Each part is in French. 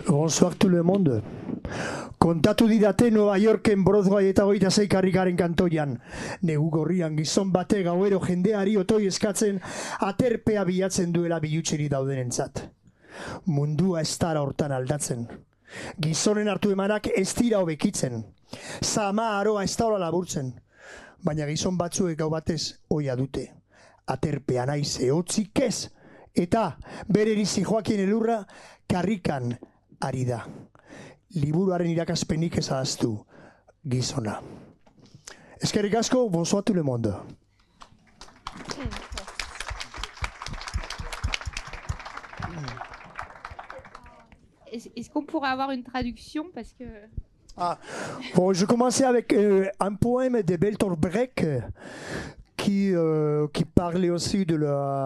Bonsoir tout le monde. Kontatu didate Nova Yorken Broadway eta 26 karrikaren kantoian. Negu gorrian gizon bate gauero jendeari otoi eskatzen aterpea bilatzen duela bilutseri daudenentzat. Mundua ez dara hortan aldatzen. Gizonen hartu emanak ez dira hobekitzen. Zama aroa ez da laburtzen. Baina gizon batzuek gau batez oia dute. Aterpea naiz ehotzik ez. Eta bere erizi Joakin elurra karrikan ari da. Liburuaren irakaspenik ez ahaztu gizona. Eskerrik asko, bonsoir tout le monde. Est-ce qu'on pourrait avoir une traduction parce que... Bon, je commençais avec un poème de Bertolt Brecht qui parlait aussi de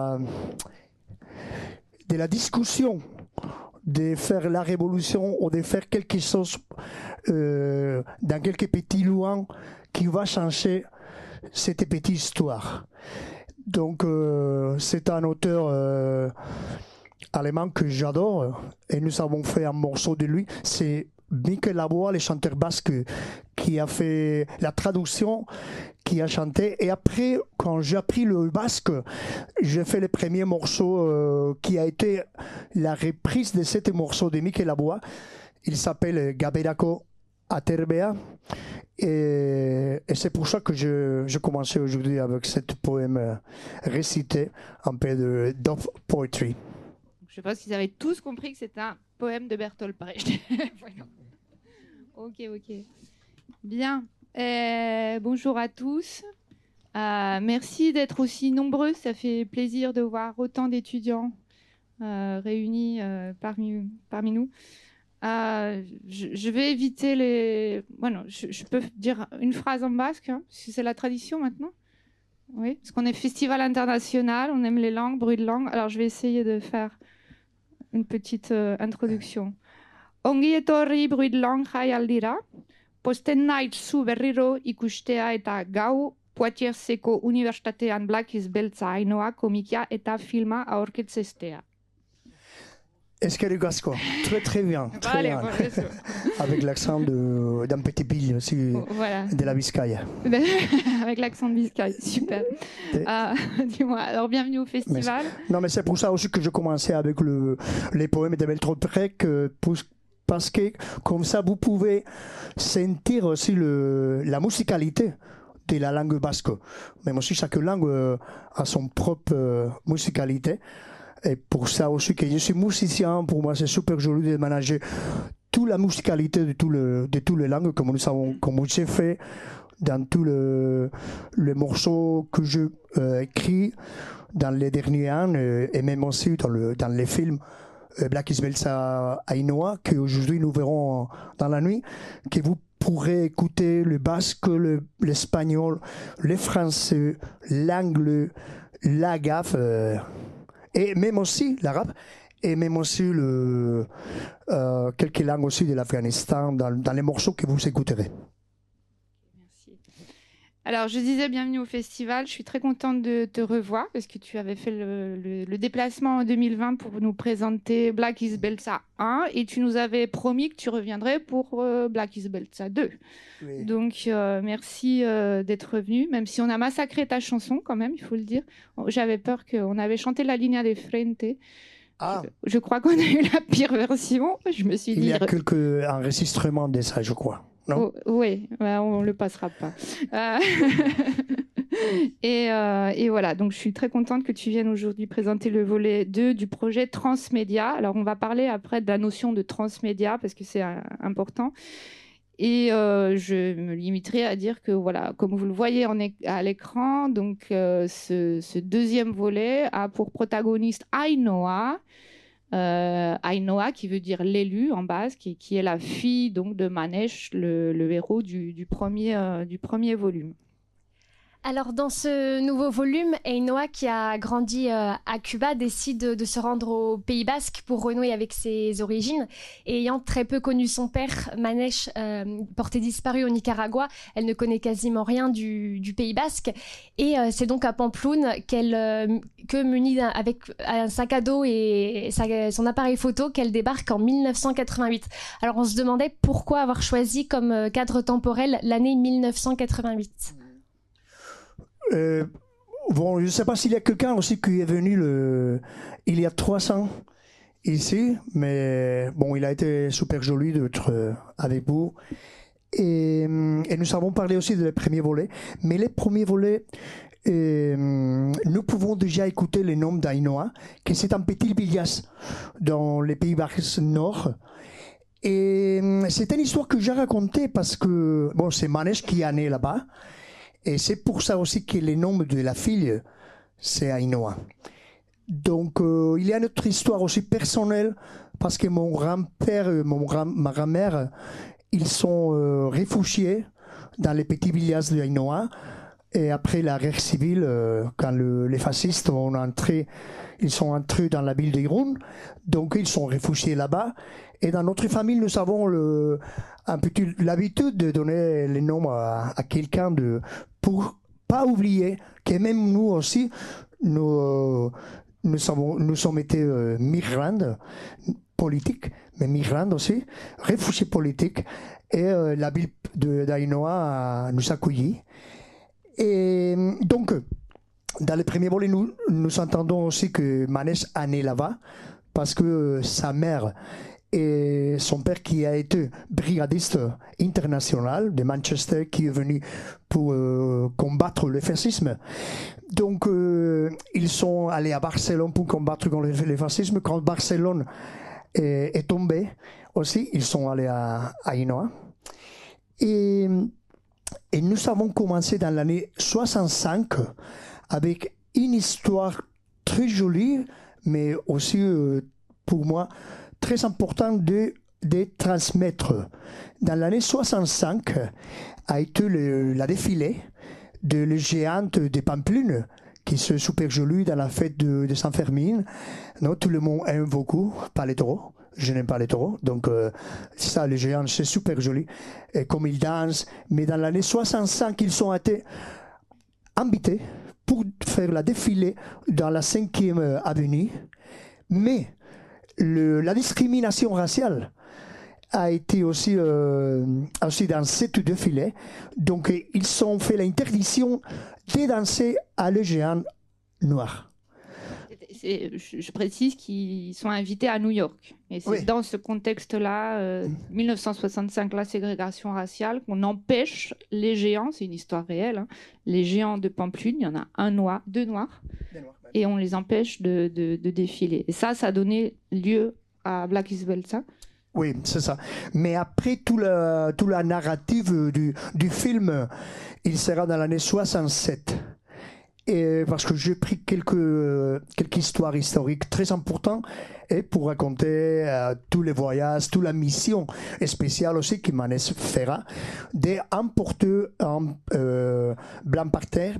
la discussion, de faire la révolution ou de faire quelque chose dans quelques petits loin qui va changer cette petite histoire. Donc c'est un auteur allemand que j'adore et nous avons fait un morceau de lui. C'est Mikel Laboa, le chanteur basque, qui a fait la traduction, qui a chanté. Et après, quand j'ai appris le basque, j'ai fait le premier morceau qui a été la reprise de ce morceau de Mikel Laboa. Il s'appelle Gaberako Aterbea. Et c'est pour ça que je commençais aujourd'hui avec ce poème récité, un peu de Dove Poetry. Je pense qu'ils avaient tous compris que c'était un poème de Bertolt Brecht. Voilà. Ok. Bien. Bonjour à tous. Merci d'être aussi nombreux. Ça fait plaisir de voir autant d'étudiants réunis parmi nous. Je vais éviter les... Bueno, je peux dire une phrase en basque, hein, parce que c'est la tradition maintenant. Oui, parce qu'on est festival international, on aime les langues, bruit de langue. Alors je vais essayer de faire une petite introduction. Ongi etorri bruit de langue jaialdira, posten naiz zu berriro ikustea eta gau Poitierseko Unibertsitatean Blakiz Beltza Ainoa komikia eta filma aurkeztea. Eskerrik asko, très bien. Très bien. Avec l'accent d'un petit pile aussi, voilà. De la Biscaye. Avec l'accent de Biscaye, super. Dis-moi, alors bienvenue au festival. Mais c'est pour ça aussi que je commençais avec les poèmes de Bertolt Brecht, parce que comme ça vous pouvez sentir aussi la musicalité de la langue basque. Même aussi chaque langue a son propre musicalité. Et pour ça aussi que je suis musicien, pour moi c'est super joli de manager toute la musicalité de toutes les langues, comme j'ai fait dans tous les morceaux que je écris dans les derniers ans, et même aussi dans les films Blakiz Beltza Ainoa, qu'aujourd'hui nous verrons dans la nuit, que vous pourrez écouter le basque, l'espagnol, le français, l'anglais, l'agaf, et même aussi l'arabe, et même aussi quelques langues aussi de l'Afghanistan dans les morceaux que vous écouterez. Merci. Alors, je disais bienvenue au festival. Je suis très contente de te revoir parce que tu avais fait le déplacement en 2020 pour nous présenter Blakiz Beltza 1 et tu nous avais promis que tu reviendrais pour Blakiz Beltza 2. Oui. Donc, merci d'être venu, même si on a massacré ta chanson quand même, il faut le dire. J'avais peur qu'on avait chanté la Linea de Frente. Je crois qu'on a eu la pire version. Je me suis dit... Il y a quelques enregistrements de ça, je crois. Non? Oui, on ne le passera pas. Et voilà, donc je suis très contente que tu viennes aujourd'hui présenter le volet 2 du projet Transmédia. Alors, on va parler après de la notion de transmédia parce que c'est important. Et je me limiterai à dire que, voilà, comme vous le voyez à l'écran, donc ce deuxième volet a pour protagoniste Ainoa. Ainoa qui veut dire l'élu en basque et qui est la fille donc de Manesh, le héros du premier volume. Alors, dans ce nouveau volume, Ainhoa, qui a grandi à Cuba, décide de se rendre au Pays Basque pour renouer avec ses origines. Et ayant très peu connu son père, Manèche, porté disparu au Nicaragua, elle ne connaît quasiment rien du Pays Basque. Et c'est donc à Pamploune que munie avec un sac à dos et son appareil photo, qu'elle débarque en 1988. Alors, on se demandait pourquoi avoir choisi comme cadre temporel l'année 1988. Bon, je ne sais pas s'il y a quelqu'un aussi qui est venu il y a 300 ici, mais bon, il a été super joli d'être avec vous. Et nous avons parlé aussi des premiers volets, mais les premiers volets, nous pouvons déjà écouter le nom d'Ainhoa, qui c'est un petit village dans les Pays Basques Nord. Et c'est une histoire que j'ai racontée parce que, bon, c'est Manèche qui est né là-bas. Et c'est pour ça aussi que le nom de la fille, c'est Ainhoa. Donc, il y a une autre histoire aussi personnelle, parce que mon grand-père et ma grand-mère, ils sont réfugiés dans les petits villages de Ainhoa. Et après la guerre civile, quand les fascistes ils sont entrés dans la ville d'Irun, donc ils sont réfugiés là-bas. Et dans notre famille, nous avons l'habitude de donner les noms à quelqu'un pour pas oublier que même nous aussi, nous sommes été migrants politiques, mais migrants aussi, réfugiés politiques. Et la ville d'Ainhoa nous a accueillis. Et donc, dans les premiers volets, nous entendons aussi que Manèche est né là-bas, parce que sa mère et son père, qui a été brigadiste international de Manchester, qui est venu pour combattre le fascisme. Donc, ils sont allés à Barcelone pour combattre contre le fascisme. Quand Barcelone est tombé aussi, ils sont allés à Ainhoa. Et nous avons commencé dans l'année 65 avec une histoire très jolie, mais aussi pour moi très important de transmettre. Dans l'année 65 a été la défilée de les géantes de Pampelune, qui sont super jolies dans la fête de Saint-Fermin. Non, tout le monde aime beaucoup, pas les taureaux. Je n'aime pas les taureaux, donc ça, les géants, c'est super joli, et comme ils dansent. Mais dans l'année 65, ils ont été invités pour faire la défilée dans la 5e avenue. Mais la discrimination raciale a été aussi dans cette défilée. Donc, ils ont fait l'interdiction de danser à les géants noirs. Je précise qu'ils sont invités à New York. Et c'est dans ce contexte-là, 1965, la ségrégation raciale, qu'on empêche les géants, c'est une histoire réelle, hein, les géants de Pampelune, il y en a deux noirs, et on les empêche de défiler. Et ça a donné lieu à Black is Belta. Oui, c'est ça. Mais après, toute la narrative du film, il sera dans l'année 67. Et parce que j'ai pris quelques histoires historiques très importantes et pour raconter tous les voyages, toute la mission spéciale aussi que Manèche fera d'emporter Black Panthers.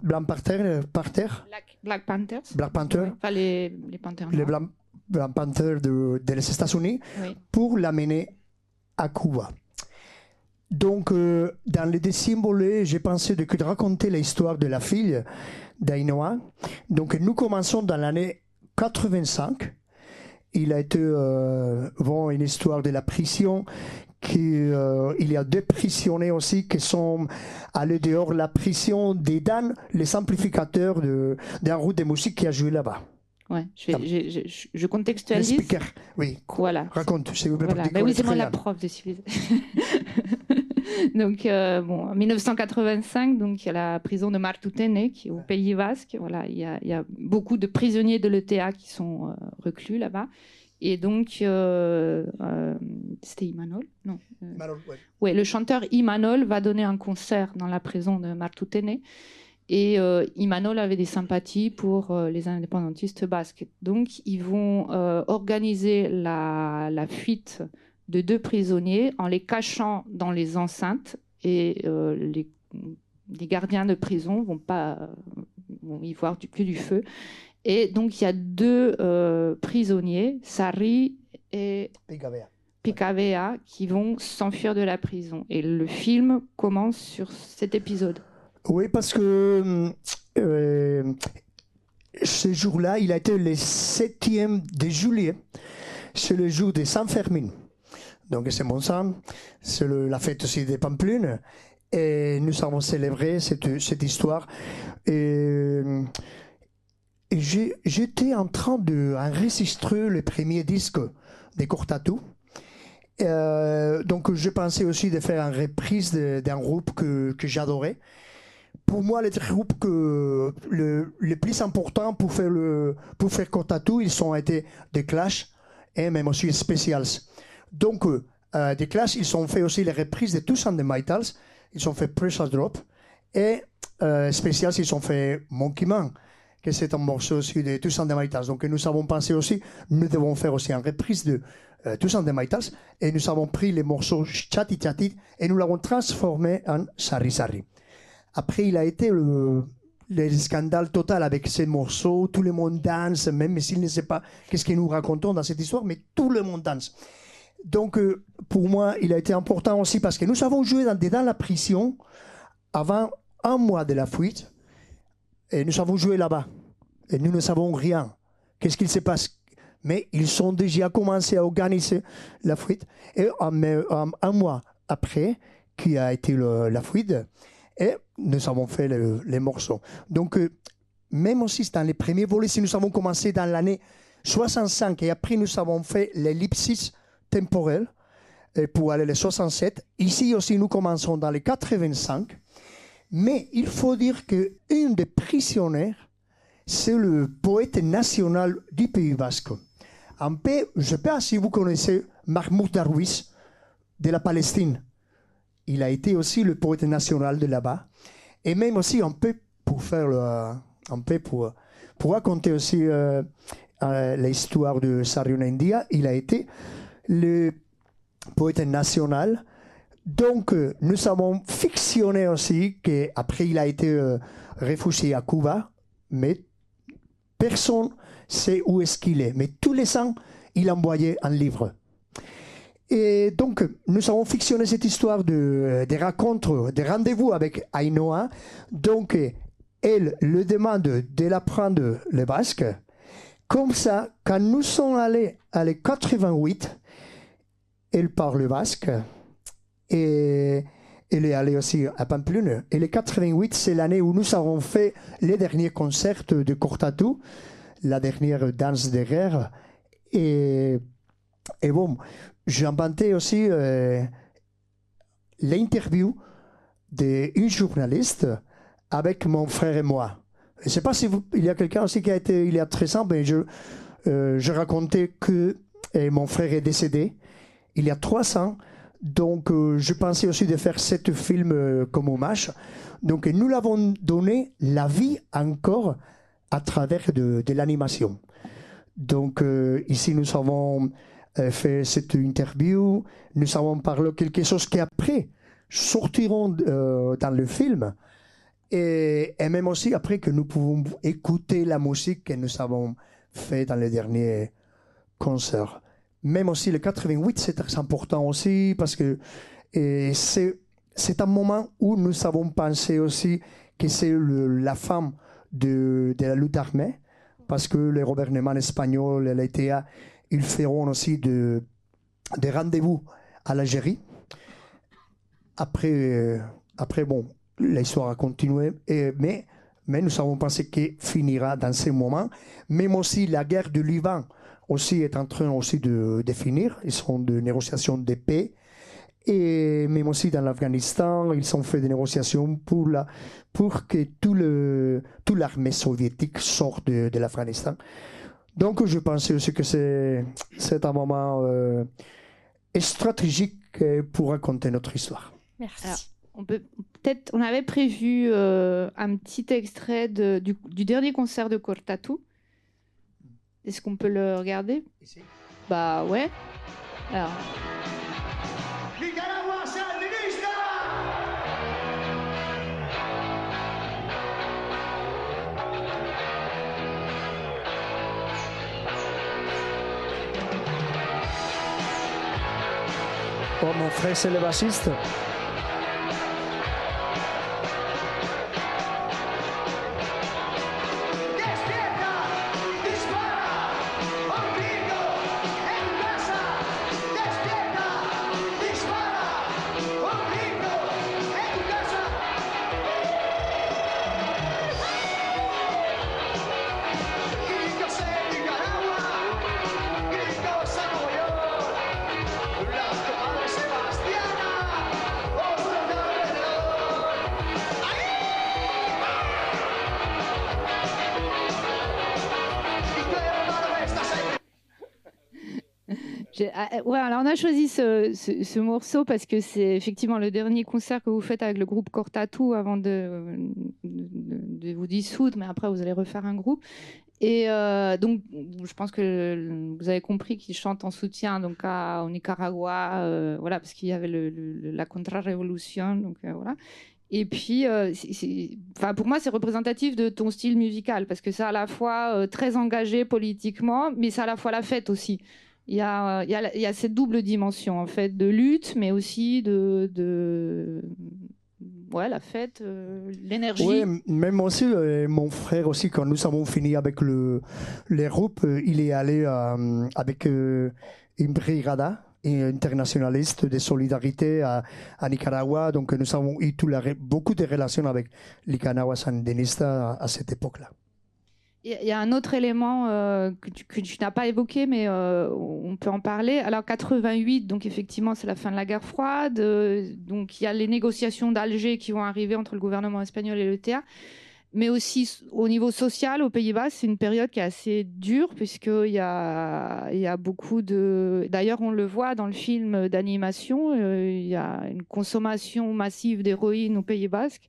Black Panthers. Black Panthers. Enfin, les Panthers. Les Black Panthers des États-Unis, oui, pour l'amener à Cuba. Donc, dans le deuxième volet, j'ai pensé de raconter l'histoire de la fille d'Ainhoa. Donc, nous commençons dans l'année 85. Il a été une histoire de la prison. Il y a 2 prisonniers aussi qui sont allés dehors de la prison des Dan, les amplificateurs d'un groupe de musique qui a joué là-bas. Ouais, je contextualise. Le speaker, oui. Voilà. Raconte, s'il vous plaît. Voilà. Oui, c'est moi la prof de civilisation. Donc, en 1985, donc, il y a la prison de Martutene, qui est au Pays Basque. Voilà, il y a beaucoup de prisonniers de l'ETA qui sont reclus là-bas. Et donc, c'était Imanol, non Imanol, ouais. Ouais, le chanteur Imanol va donner un concert dans la prison de Martutene. Et Imanol avait des sympathies pour les indépendantistes basques. Donc, ils vont organiser la fuite de 2 prisonniers en les cachant dans les enceintes et les gardiens de prison vont y voir que du feu. Et donc, il y a 2 prisonniers, Sarri et Picavea, qui vont s'enfuir de la prison. Et le film commence sur cet épisode. Oui, parce que ce jour-là, il a été le 7e de juillet. C'est le jour de San Fermín. Donc, c'est mon sang. C'est la fête aussi des Pampelune. Et nous avons célébré cette histoire. Et j'étais en train d'enregistrer le premier disque de Cortatu. Donc, je pensais aussi de faire une reprise d'un groupe que j'adorais. Pour moi, les groupes le plus important pour faire Cortatu, ils ont été The Clash et même aussi Specials. Donc, The Clash, ils ont fait aussi les reprises de Tous and the Mitals. Ils ont fait Pressure Drop. Et Specials, ils ont fait Monkey Man, que c'est un morceau aussi de Tous and the Mitals. Donc, nous avons pensé aussi, nous devons faire aussi une reprise de Tous and the Mitals. Et nous avons pris les morceaux Chatty Chatty et nous l'avons transformé en Sarri Sarri. Après, il a été le scandale total avec ces morceaux. Tout le monde danse, même s'il ne sait pas qu'est-ce que nous racontons dans cette histoire, mais tout le monde danse. Donc, pour moi, il a été important aussi parce que nous avons joué dans la prison avant 1 mois de la fuite et nous avons joué là-bas. Et nous ne savons rien. Qu'est-ce qu'il se passe? Mais ils ont déjà commencé à organiser la fuite. Et 1 mois après, qui a été la fuite, et nous avons fait les morceaux. Donc, même aussi dans les premiers volets, si nous avons commencé dans l'année 65 et après nous avons fait l'ellipsis temporelle pour aller les 67. Ici aussi, nous commençons dans les 85. Mais il faut dire qu'un des prisonniers, c'est le poète national du Pays Basque. Un peu, je ne sais pas si vous connaissez Mahmoud Darwish de la Palestine. Il a été aussi le poète national de là-bas. Et même aussi un peu pour faire pour raconter aussi l'histoire de Sarriona India, il a été le poète national. Donc, nous avons fictionné aussi qu'après il a été réfugié à Cuba, mais personne ne sait où est-ce qu'il est. Mais tous les ans, il envoyait un livre. Et donc, nous avons fictionné cette histoire des rencontres, des rendez-vous avec Ainhoa. Donc, elle le demande de l'apprendre le basque. Comme ça, quand nous sommes allés à les 88, elle parle basque. Et elle est allée aussi à Pamplune. Et les 88, c'est l'année où nous avons fait les derniers concerts de Cortatu, la dernière danse de guerre. Et bon, j'ai inventé aussi l'interview d'une journaliste avec mon frère et moi. Je ne sais pas si il y a quelqu'un aussi qui a été, il y a 13 ans, mais je racontais que mon frère est décédé il y a 3 ans. Donc, je pensais aussi de faire ce film comme hommage. Donc, nous l'avons donné la vie encore à travers de l'animation. Donc, ici, nous avons fait cette interview. Nous avons parlé de quelque chose qui après sortiront dans le film. Et même aussi après que nous pouvons écouter la musique que nous avons fait dans les derniers concerts. Même aussi le 88, c'est très important aussi parce que c'est un moment où nous avons pensé aussi que c'est la fin de la lutte armée parce que le gouvernement espagnol et l'ETA, ils feront aussi des rendez-vous à l'Algérie. Après, bon, l'histoire a continué, mais nous avons pensé qu'elle finira dans ce moment. Même aussi la guerre du Liban aussi est en train aussi de finir. Ils sont de négociations de paix. Et même aussi dans l'Afghanistan, ils ont fait des négociations pour que toute l'armée soviétique sorte de l'Afghanistan. Donc je pensais aussi que c'est un moment stratégique pour raconter notre histoire. Merci. Alors, on avait prévu un petit extrait du dernier concert de Cortatu. Est-ce qu'on peut le regarder? Ici. Bah ouais. Alors. Oh, mon frère, c'est le bassiste. Ouais, alors on a choisi ce morceau parce que c'est effectivement le dernier concert que vous faites avec le groupe Cortatu avant de vous dissoudre, mais après vous allez refaire un groupe. Et donc, je pense que vous avez compris qu'ils chantent en soutien donc au Nicaragua, voilà, parce qu'il y avait la contre-révolution, donc voilà. Et puis, enfin, pour moi, c'est représentatif de ton style musical parce que c'est à la fois très engagé politiquement, mais c'est à la fois la fête aussi. Il y a cette double dimension en fait de lutte, mais aussi ouais, la fête, l'énergie. Oui, même aussi, mon frère aussi, quand nous avons fini avec les groupes, il est allé avec une brigada internationaliste de solidarité à Nicaragua. Donc nous avons eu beaucoup de relations avec les Nicaragua sandinistas à cette époque-là. Il y a un autre élément que tu n'as pas évoqué, mais on peut en parler. Alors 88, donc effectivement, c'est la fin de la guerre froide. Donc il y a les négociations d'Alger qui vont arriver entre le gouvernement espagnol et l'ETA. Mais aussi au niveau social, aux Pays-Bas, c'est une période qui est assez dure puisqu'il y a beaucoup de... D'ailleurs, on le voit dans le film d'animation, il y a une consommation massive d'héroïne aux Pays Basques.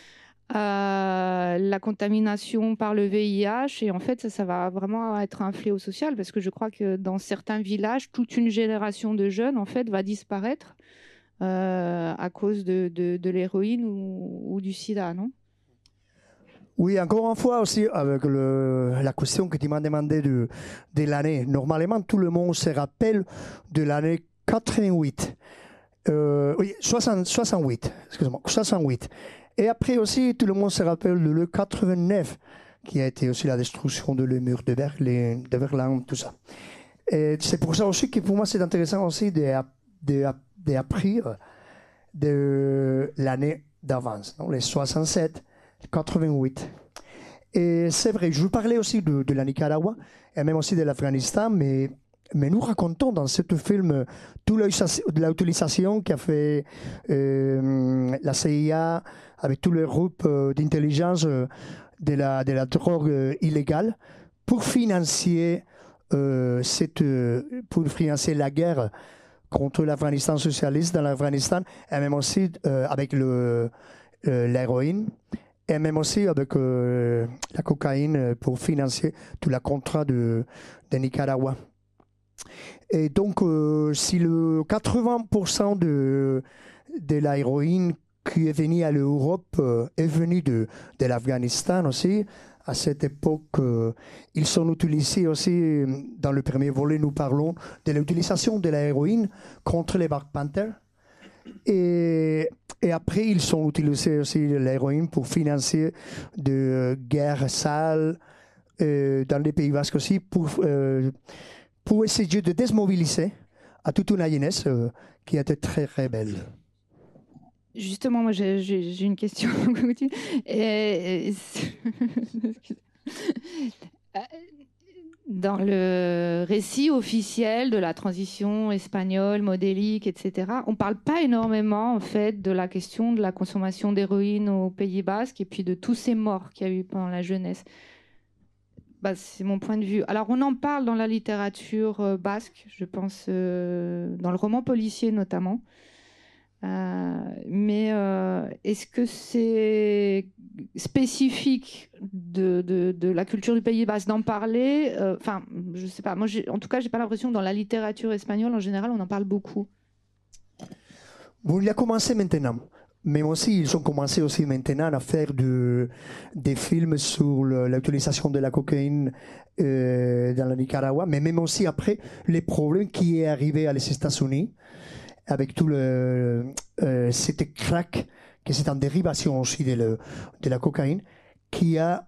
La contamination par le VIH, et en fait ça va vraiment être un fléau social parce que je crois que dans certains villages toute une génération de jeunes en fait va disparaître à cause de l'héroïne ou du sida, non? Oui, encore une fois aussi avec la question que tu m'as demandé de l'année. Normalement tout le monde se rappelle de l'année 88, oui 68, excusez-moi 68. Et après aussi, tout le monde se rappelle de le 89, qui a été aussi la destruction de le mur de Berlin, tout ça. Et c'est pour ça aussi que pour moi, c'est intéressant aussi d'apprendre de l'année d'avance, les 67, 88. Et c'est vrai, je vous parlais aussi de la Nicaragua, et même aussi de l'Afghanistan, mais nous racontons dans ce film toute l'utilisation qu'a fait la CIA avec tous les groupes d'intelligence de la drogue illégale pour financer la guerre contre l'Afghanistan socialiste dans l'Afghanistan, et même aussi avec l'héroïne, et même aussi avec la cocaïne pour financer tout le contrat de Nicaragua. Et donc, si le 80% de l'héroïne qui est venue à l'Europe est venue de l'Afghanistan aussi, à cette époque, ils sont utilisés aussi, dans le premier volet, nous parlons de l'utilisation de l'héroïne contre les Black Panthers. Et après, ils sont utilisés aussi l'héroïne pour financer de guerres sales dans les Pays Basques aussi, pour essayer de démobiliser à toute une jeunesse qui était très rebelle. Justement, moi j'ai une question. Dans le récit officiel de la transition espagnole, modélique, etc., on ne parle pas énormément en fait de la question de la consommation d'héroïne au Pays Basque et puis de tous ces morts qu'il y a eu pendant la jeunesse. Bah, c'est mon point de vue. Alors, on en parle dans la littérature basque, je pense, dans le roman policier notamment. Mais est-ce que c'est spécifique de la culture du Pays Basque d'en parler? Enfin, je sais pas. Moi, en tout cas, j'ai pas l'impression que dans la littérature espagnole, en général, on en parle beaucoup. Bon, il a commencé maintenant. Mais aussi, ils ont commencé aussi maintenant à faire des films sur l'utilisation de la cocaïne dans le Nicaragua, mais même aussi après les problèmes qui est arrivé à les États-Unis avec tout c'était crack, que c'est en dérivation aussi de la cocaïne, qui a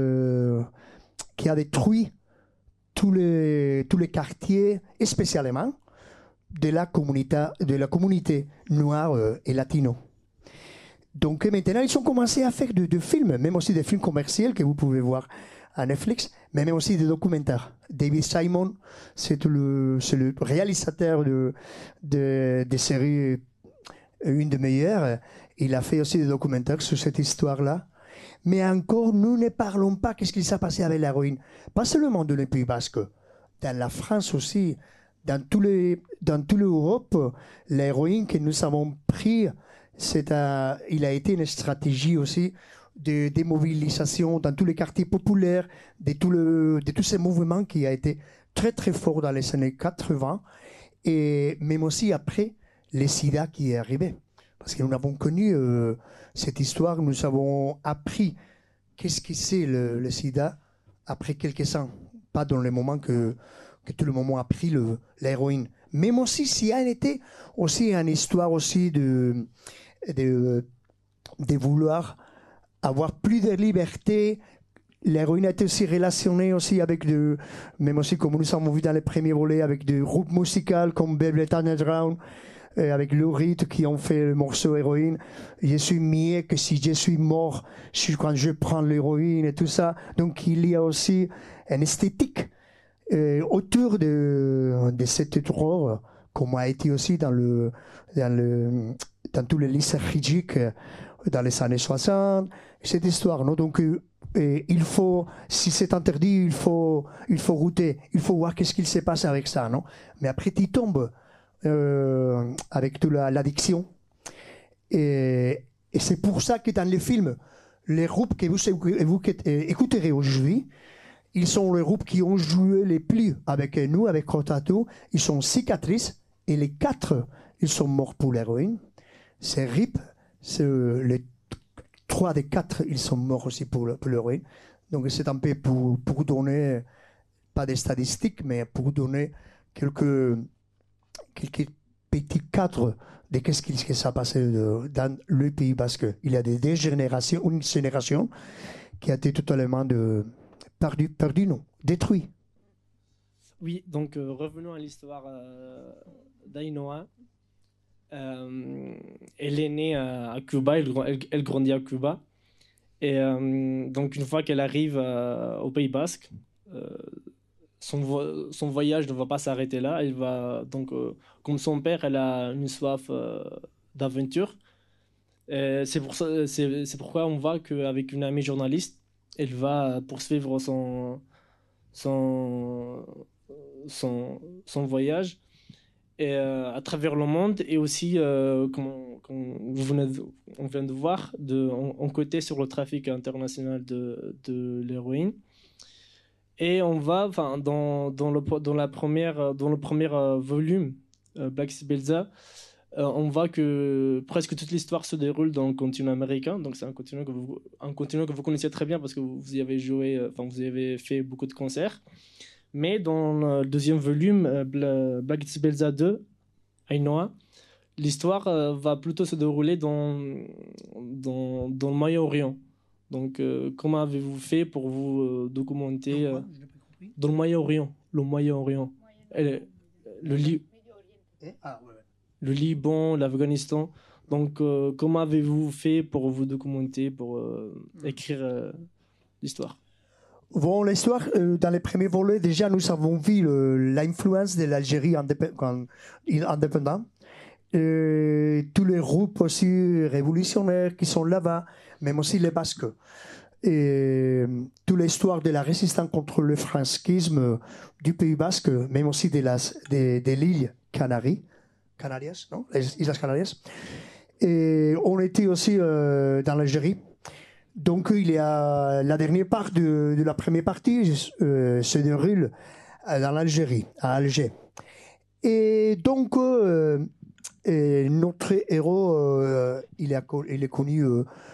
détruit tous les quartiers, et spécialement de la communauté noire et latino. Donc maintenant, ils ont commencé à faire de films, même aussi des films commerciaux que vous pouvez voir à Netflix, mais même aussi des documentaires. David Simon, c'est le réalisateur des séries, une des meilleures. Il a fait aussi des documentaires sur cette histoire-là. Mais encore, nous ne parlons pas qu'est-ce qui s'est passé avec l'héroïne. Pas seulement dans le Pays Basque, dans la France aussi, dans toute l'Europe, l'héroïne que nous avons pris, il a été une stratégie aussi de démobilisation dans tous les quartiers populaires, de tous ces mouvements qui a été très très fort dans les années 80, et même aussi après le sida qui est arrivé. Parce que nous avons connu cette histoire, nous avons appris qu'est-ce que c'est le sida après quelques ans, pas dans le moment que tout le monde a pris l'héroïne. Même aussi, si elle était aussi une histoire aussi de vouloir avoir plus de liberté. L'héroïne a été aussi relationnée aussi avec même aussi comme nous avons vu dans les premiers volets, avec des groupes musicaux comme Velvet Underground, avec Lou Reed qui ont fait le morceau Héroïne. Je suis mieux que si je suis mort quand je prends l'héroïne et tout ça. Donc il y a aussi une esthétique autour de cette drogue, comme a été aussi dans tous les lycées rigiques dans les années 60, cette histoire, non? Donc, il faut, si c'est interdit, il faut goûter, il faut voir qu'est-ce qu'il se passe avec ça, non? Mais après, tu tombes avec toute l'addiction. Et c'est pour ça que dans les films, les groupes que vous écouterez aujourd'hui, ils sont les groupes qui ont joué les plus avec nous, avec Rotato. Ils sont Cicatrices, et les 4, ils sont morts pour l'héroïne. C'est RIP, les 3 des 4, ils sont morts aussi pour l'héroïne. Donc c'est un peu pour donner, pas des statistiques, mais pour donner quelques petits cadres de qu'est-ce qui s'est passé dans le Pays Basque. Il y a une génération qui a été totalement perdu, non, détruit. Oui, donc revenons à l'histoire d'Ainoa. Elle est née à Cuba, elle grandit à Cuba. Et donc une fois qu'elle arrive au Pays Basque, son voyage ne va pas s'arrêter là. Elle va, donc, comme son père, elle a une soif d'aventure. C'est pourquoi on voit qu'avec une amie journaliste, elle va poursuivre son voyage et, à travers le monde, et aussi, comme on vient de voir, en côté sur le trafic international de l'héroïne. Et on va, dans le premier volume, Black Sibelza, on voit que presque toute l'histoire se déroule dans le continent américain. Donc c'est un continent que vous connaissez très bien parce que vous y avez joué, vous y avez fait beaucoup de concerts. Mais dans le deuxième volume, Black Sibelza 2, Ainoa, l'histoire va plutôt se dérouler dans le Moyen-Orient. Donc comment avez-vous fait pour vous documenter dans le Moyen-Orient, le Liban, l'Afghanistan. Donc, comment avez-vous fait pour vous documenter, pour écrire l'histoire? Bon, l'histoire, dans les premiers volets, déjà, nous avons vu l'influence de l'Algérie indépendante. Tous les groupes aussi révolutionnaires qui sont là-bas, même aussi les Basques. Et toute l'histoire de la résistance contre le franquisme du Pays Basque, même aussi de l'île Canarias, non? Les Islas Canarias. Et on était aussi dans l'Algérie. Donc il y a la dernière part de la première partie se déroule dans l'Algérie, à Alger. Et donc notre héros, il est connu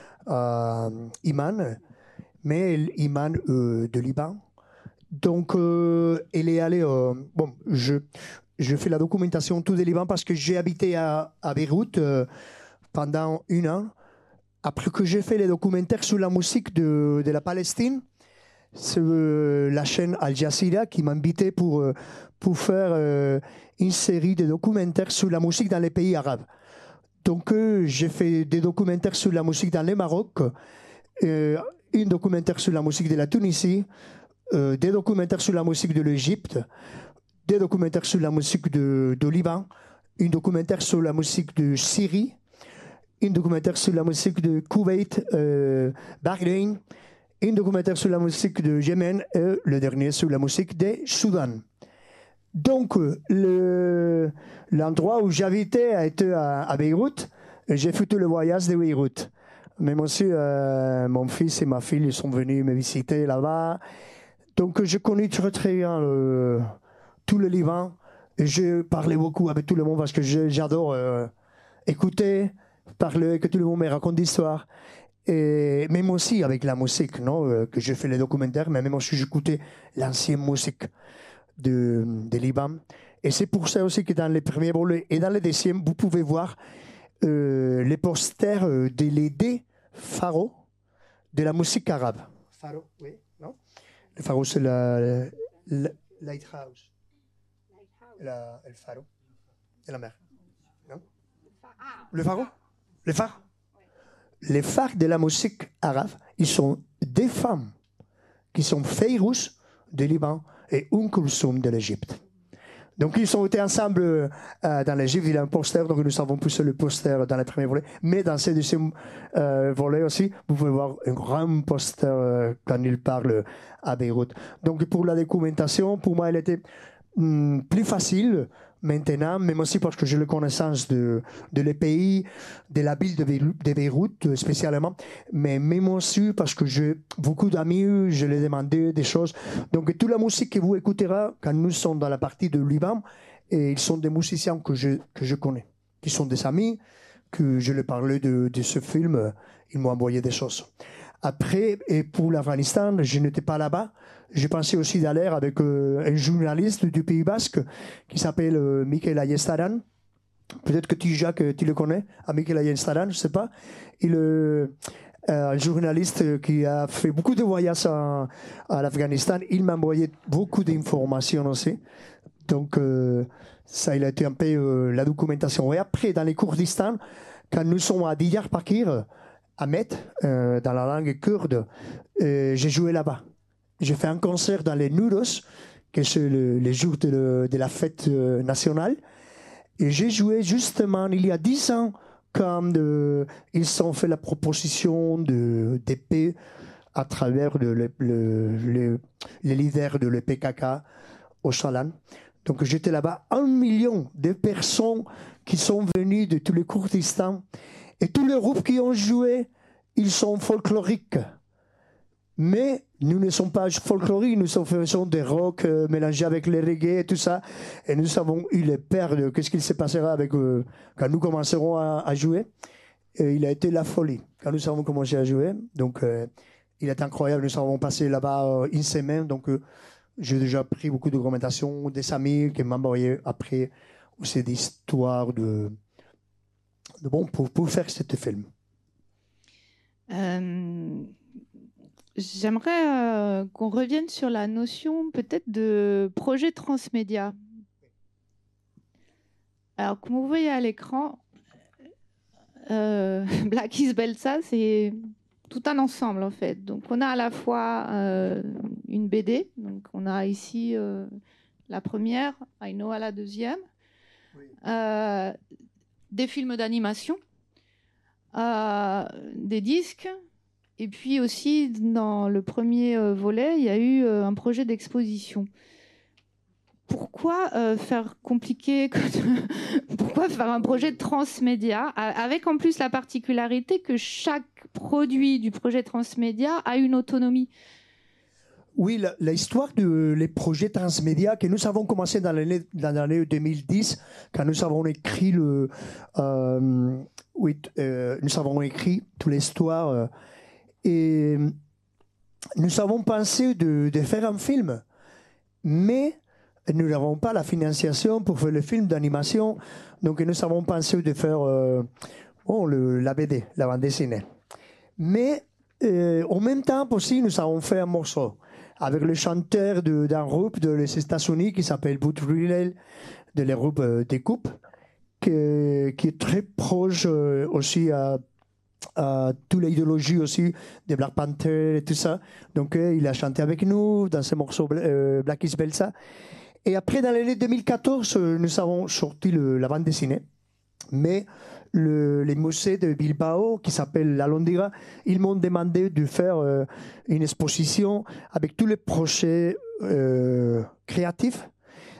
Iman, mais Iman de Liban. Donc il est allé. je fais la documentation tout des Liban parce que j'ai habité à Beyrouth pendant 1 an. Après que j'ai fait les documentaires sur la musique de la Palestine, c'est la chaîne Al Jazeera qui m'a invité pour faire une série de documentaires sur la musique dans les pays arabes. Donc j'ai fait des documentaires sur la musique dans le Maroc, un documentaire sur la musique de la Tunisie, des documentaires sur la musique de l'Égypte, des documentaires sur la musique de Liban, un documentaire sur la musique de Syrie, un documentaire sur la musique de Koweït, Bahreïn, un documentaire sur la musique de Yémen et le dernier sur la musique de Soudan. Donc, l'endroit où j'habitais a été à Beyrouth. J'ai fait tout le voyage de Beyrouth. Même aussi, mon fils et ma fille ils sont venus me visiter là-bas. Donc, je connais très très bien tout le Liban. Et je parlais beaucoup avec tout le monde parce que j'adore écouter, parler, que tout le monde me raconte d'histoires. Et même aussi avec la musique, non, que je fais les documentaires, mais même aussi j'écoutais l'ancienne musique de Liban. Et c'est pour ça aussi que dans les premiers volets et dans les deuxièmes, vous pouvez voir les posters de l'idée pharo de la musique arabe. Pharo, oui, non? Le pharo, c'est la lighthouse. Le pharo de la mer. Non? Le pharo? Le phare? Les phares de la musique arabe, ils sont des femmes qui sont Fayrouz de Liban et Kulthum de l'Égypte. Donc ils ont été ensemble dans l'Égypte, il y a un poster, donc nous avons poussé le poster dans le premier volet, mais dans ce deuxième volet aussi, vous pouvez voir un grand poster quand il parle à Beyrouth. Donc pour la documentation, pour moi, elle était plus facile maintenant, même aussi parce que j'ai la connaissance de les pays, de la ville de Beyrouth spécialement, mais même aussi parce que j'ai beaucoup d'amis, je les demandé des choses. Donc toute la musique que vous écouterez quand nous sommes dans la partie de Liban, et ils sont des musiciens que je connais, qui sont des amis, que je leur parlais de ce film, ils m'ont envoyé des choses. Après, et pour l'Afghanistan, je n'étais pas là-bas. J'ai pensé aussi d'aller avec un journaliste du Pays Basque qui s'appelle Mikel Ayestaran. Peut-être que Jacques, tu le connais, Mikel Ayestaran, je ne sais pas. Il est un journaliste qui a fait beaucoup de voyages à l'Afghanistan. Il m'a envoyé beaucoup d'informations aussi. Donc, ça, il a été un peu la documentation. Et après, dans les Kurdistan, quand nous sommes à Diyarbakir, à Met, dans la langue kurde, j'ai joué là-bas. J'ai fait un concert dans les Nouros, que c'est le jour de la fête nationale. Et j'ai joué justement il y a 10 ans, quand ils ont fait la proposition de paix à travers les leaders de l'EPKK au Chalan. Donc j'étais là-bas, 1 million de personnes qui sont venues de tous les Kurdistan. Et tous les groupes qui ont joué, ils sont folkloriques. Mais nous ne sommes pas folkloriques, nous faisons des rock mélangés avec les reggae et tout ça. Et nous avons eu les peurs de qu'est-ce qu'il se passera avec, quand nous commencerons à jouer. Et il a été la folie quand nous avons commencé à jouer. Donc il est incroyable, nous avons passé là-bas 1 semaine. Donc j'ai déjà pris beaucoup de documentations, des amis qui m'ont envoyé après aussi des histoires pour faire ce film. J'aimerais qu'on revienne sur la notion peut-être de projet transmédia. Alors, comme vous voyez à l'écran, Black is Belsa, c'est tout un ensemble en fait. Donc, on a à la fois une BD, donc on a ici la première, Ainoa la deuxième, oui. Des films d'animation, des disques. Et puis aussi, dans le premier volet, il y a eu un projet d'exposition. Pourquoi faire compliqué Pourquoi faire un projet de transmédia avec en plus la particularité que chaque produit du projet transmédia a une autonomie? Oui, l'histoire des projets transmédia que nous avons commencé dans l'année 2010, quand nous avons écrit nous avons écrit toute l'histoire. Et nous avons pensé de faire un film, mais nous n'avons pas la financiation pour faire le film d'animation, donc nous avons pensé de faire la BD, la bande dessinée. Mais en même temps aussi, nous avons fait un morceau avec le chanteur d'un groupe des États-Unis qui s'appelle Bud Riley, de le groupe des Coupes, qui est très proche aussi à toute l'idéologie aussi de Black Panther et tout ça. Donc il a chanté avec nous dans ce morceau Black is Belsa. Et après, dans l'année 2014, nous avons sorti la bande dessinée. Mais les musées de Bilbao, qui s'appelle La Londira, ils m'ont demandé de faire une exposition avec tous les projets créatifs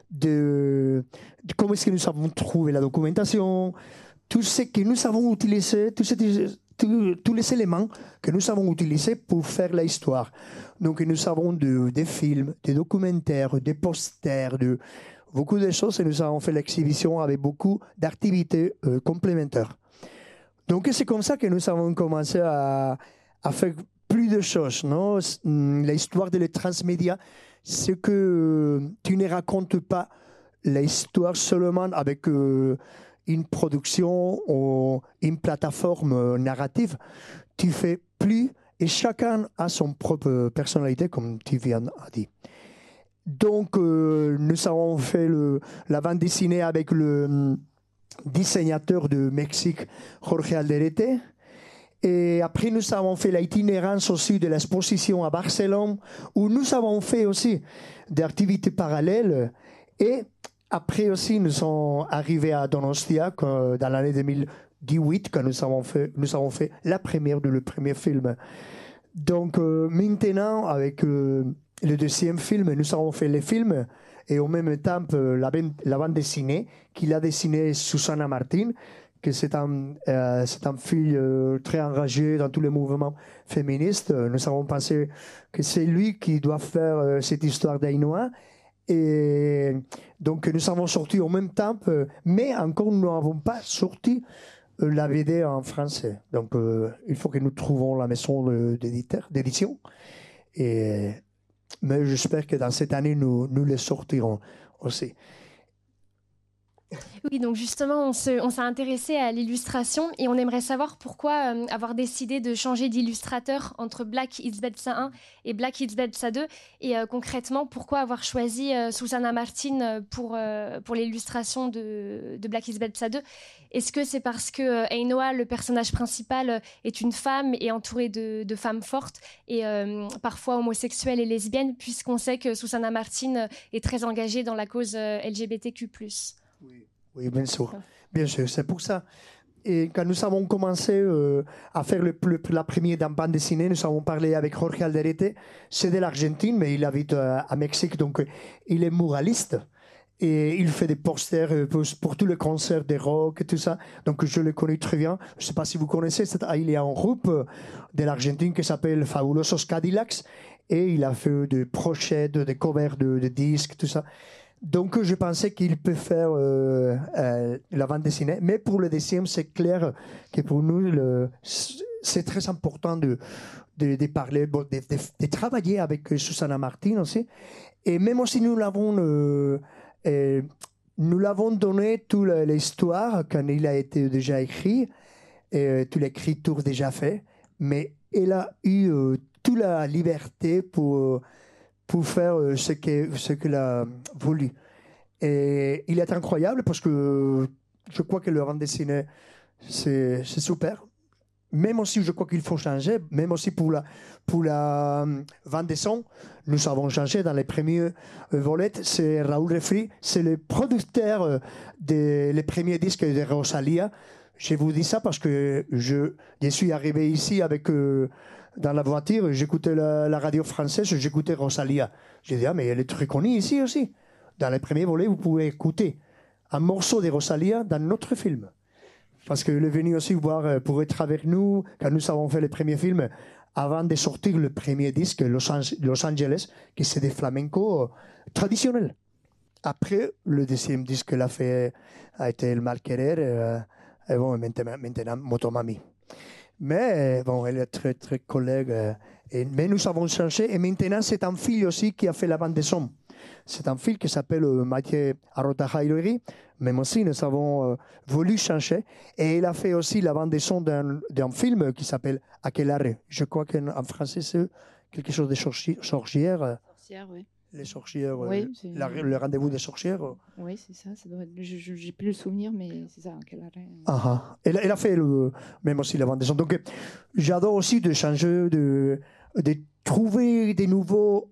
de comment est-ce que nous avons trouvé la documentation, tout ce que nous avons utilisé, tous les éléments que nous avons utilisés pour faire l'histoire. Donc nous avons des films, des documentaires, des posters, beaucoup de choses, et nous avons fait l'exhibition avec beaucoup d'activités complémentaires. Donc c'est comme ça que nous avons commencé à faire plus de choses. Non? L'histoire de le transmédia, c'est que tu ne racontes pas l'histoire seulement avec une production ou une plateforme narrative. Tu fais plus, et chacun a son propre personnalité, comme tu viens de dire. Donc, nous avons fait la bande dessinée avec le designateur de Mexique, Jorge Alderete. Et après, nous avons fait l'itinérance aussi de l'exposition à Barcelone, où nous avons fait aussi des activités parallèles. Et après aussi, nous sommes arrivés à Donostia dans l'année 2018, quand nous avons fait la première de le premier film. Donc, maintenant, avec le deuxième film, nous avons fait les films et en même temps la bande dessinée qu'il a dessinée Susana Martin, que c'est un fille très engagé dans tous les mouvements féministes. Nous avons pensé que c'est lui qui doit faire cette histoire d'Ainoa. Et donc nous avons sorti en même temps, mais encore nous n'avons pas sorti la BD en français. Donc il faut que nous trouvons la maison d'édition. Mais j'espère que dans cette année, nous les sortirons aussi. Oui, donc justement, on s'est intéressé à l'illustration et on aimerait savoir pourquoi avoir décidé de changer d'illustrateur entre Black is Belsa 1 et Black is Belsa 2 et concrètement, pourquoi avoir choisi Susana Martin pour l'illustration de Black is Belsa 2. Est-ce que c'est parce que Ainoa, le personnage principal, est une femme et entourée de femmes fortes et parfois homosexuelles et lesbiennes, puisqu'on sait que Susana Martin est très engagée dans la cause LGBTQ+. Oui, bien sûr. Bien sûr, c'est pour ça. Et quand nous avons commencé à faire la première bande dessinée, nous avons parlé avec Jorge Alderete. C'est de l'Argentine, mais il habite à Mexique, donc il est muraliste. Et il fait des posters pour tous les concerts de rock et tout ça. Donc je le connais très bien. Je ne sais pas si vous connaissez, il y a un groupe de l'Argentine qui s'appelle Fabulosos Cadillacs. Et il a fait des projets, des covers de disques, tout ça. Donc, je pensais qu'il peut faire la bande dessinée. Mais pour le deuxième, c'est clair que pour nous, c'est très important de parler, de travailler avec Susana Martin aussi. Et même si nous l'avons donné toute l'histoire quand il a été déjà écrit, toute l'écriture déjà faite, mais elle a eu toute la liberté pour faire ce qu'elle a voulu. Et il est incroyable parce que je crois que le bande dessinée, c'est super. Même aussi, je crois qu'il faut changer. Même aussi pour la bande de son, nous avons changé dans les premiers volets. C'est Raoul Refri, c'est le producteur des premiers disques de Rosalia. Je vous dis ça parce que je suis arrivé ici avec... dans la voiture, j'écoutais la radio française, j'écoutais Rosalia. J'ai dit, mais elle est très connue ici aussi. Dans les premiers volets, vous pouvez écouter un morceau de Rosalia dans notre film. Parce qu'elle est venue aussi voir pour être avec nous, quand nous avons fait les premiers films, avant de sortir le premier disque, Los Angeles, qui c'est des flamenco traditionnels. Après, le deuxième disque qu'elle a fait a été El Mal Querer, et bon, maintenant Motomami. Mais bon, elle est très, très collègue. Mais nous avons changé. Et maintenant, c'est un fille aussi qui a fait la bande de son. C'est un film qui s'appelle Mathieu Arota-Hailori. Même aussi, nous avons voulu changer. Et il a fait aussi la bande-son d'un film qui s'appelle Aquelarre. Je crois qu'en français, c'est quelque chose de sorcière. Sorcière, oui. Les sorcières, Oui, le rendez-vous des sorcières. Oui, c'est ça. Ça doit être... J'ai plus le souvenir, mais c'est ça, Aquelarre. Elle a fait même aussi la bande-son. Donc, j'adore aussi de changer, de trouver des nouveaux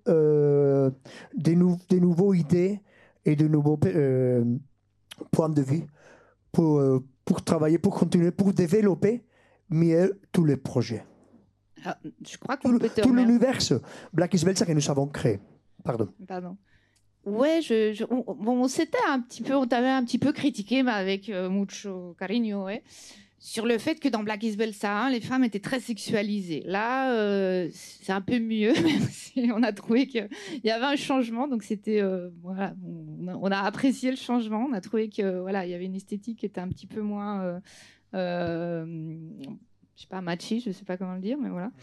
idées et de nouveaux points de vue pour travailler, pour continuer, pour développer mieux tous les projets. Alors, je crois qu'on peut tout l'univers Black is Belsa que nous avons créé. Pardon. Ouais, on s'était un petit peu, on t'avait un petit peu critiqué, mais avec mucho cariño, ouais, sur le fait que dans Black is Belsa, les femmes étaient très sexualisées. Là, c'est un peu mieux. On a trouvé qu'il y avait un changement, donc c'était voilà, on a apprécié le changement. On a trouvé que voilà, il y avait une esthétique qui était un petit peu moins, je sais pas, machiste, je sais pas comment le dire, mais voilà.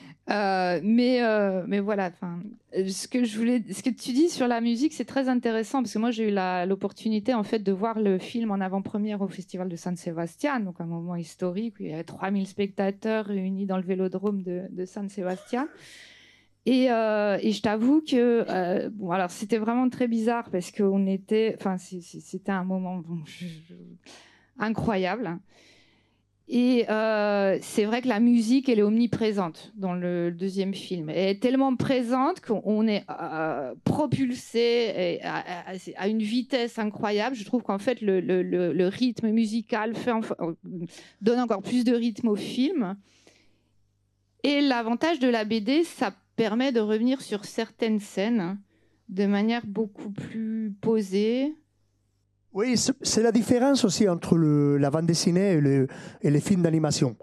Mais voilà, ce que tu dis sur la musique, c'est très intéressant parce que moi j'ai eu l'opportunité en fait de voir le film en avant-première au Festival de San Sebastián, donc un moment historique où il y avait 3000 spectateurs réunis dans le Vélodrome de San Sebastián. Et je t'avoue que bon, alors c'était vraiment très bizarre parce qu'on était, c'était un moment incroyable. Et c'est vrai que la musique, elle est omniprésente dans le deuxième film. Elle est tellement présente qu'on est propulsé à une vitesse incroyable. Je trouve qu'en fait, le rythme musical donne encore plus de rythme au film. Et l'avantage de la BD, ça permet de revenir sur certaines scènes de manière beaucoup plus posée. Oui, c'est la différence aussi entre la bande dessinée et les films d'animation.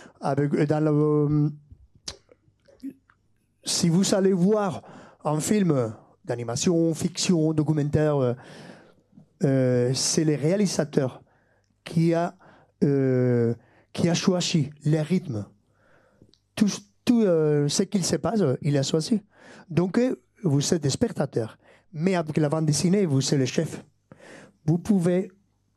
Si vous allez voir un film d'animation, fiction, documentaire, c'est le réalisateur qui a choisi les rythmes. Tout ce qu'il se passe, il a choisi. Donc, vous êtes des spectateurs. Mais avec la bande dessinée, vous êtes le chef. Vous pouvez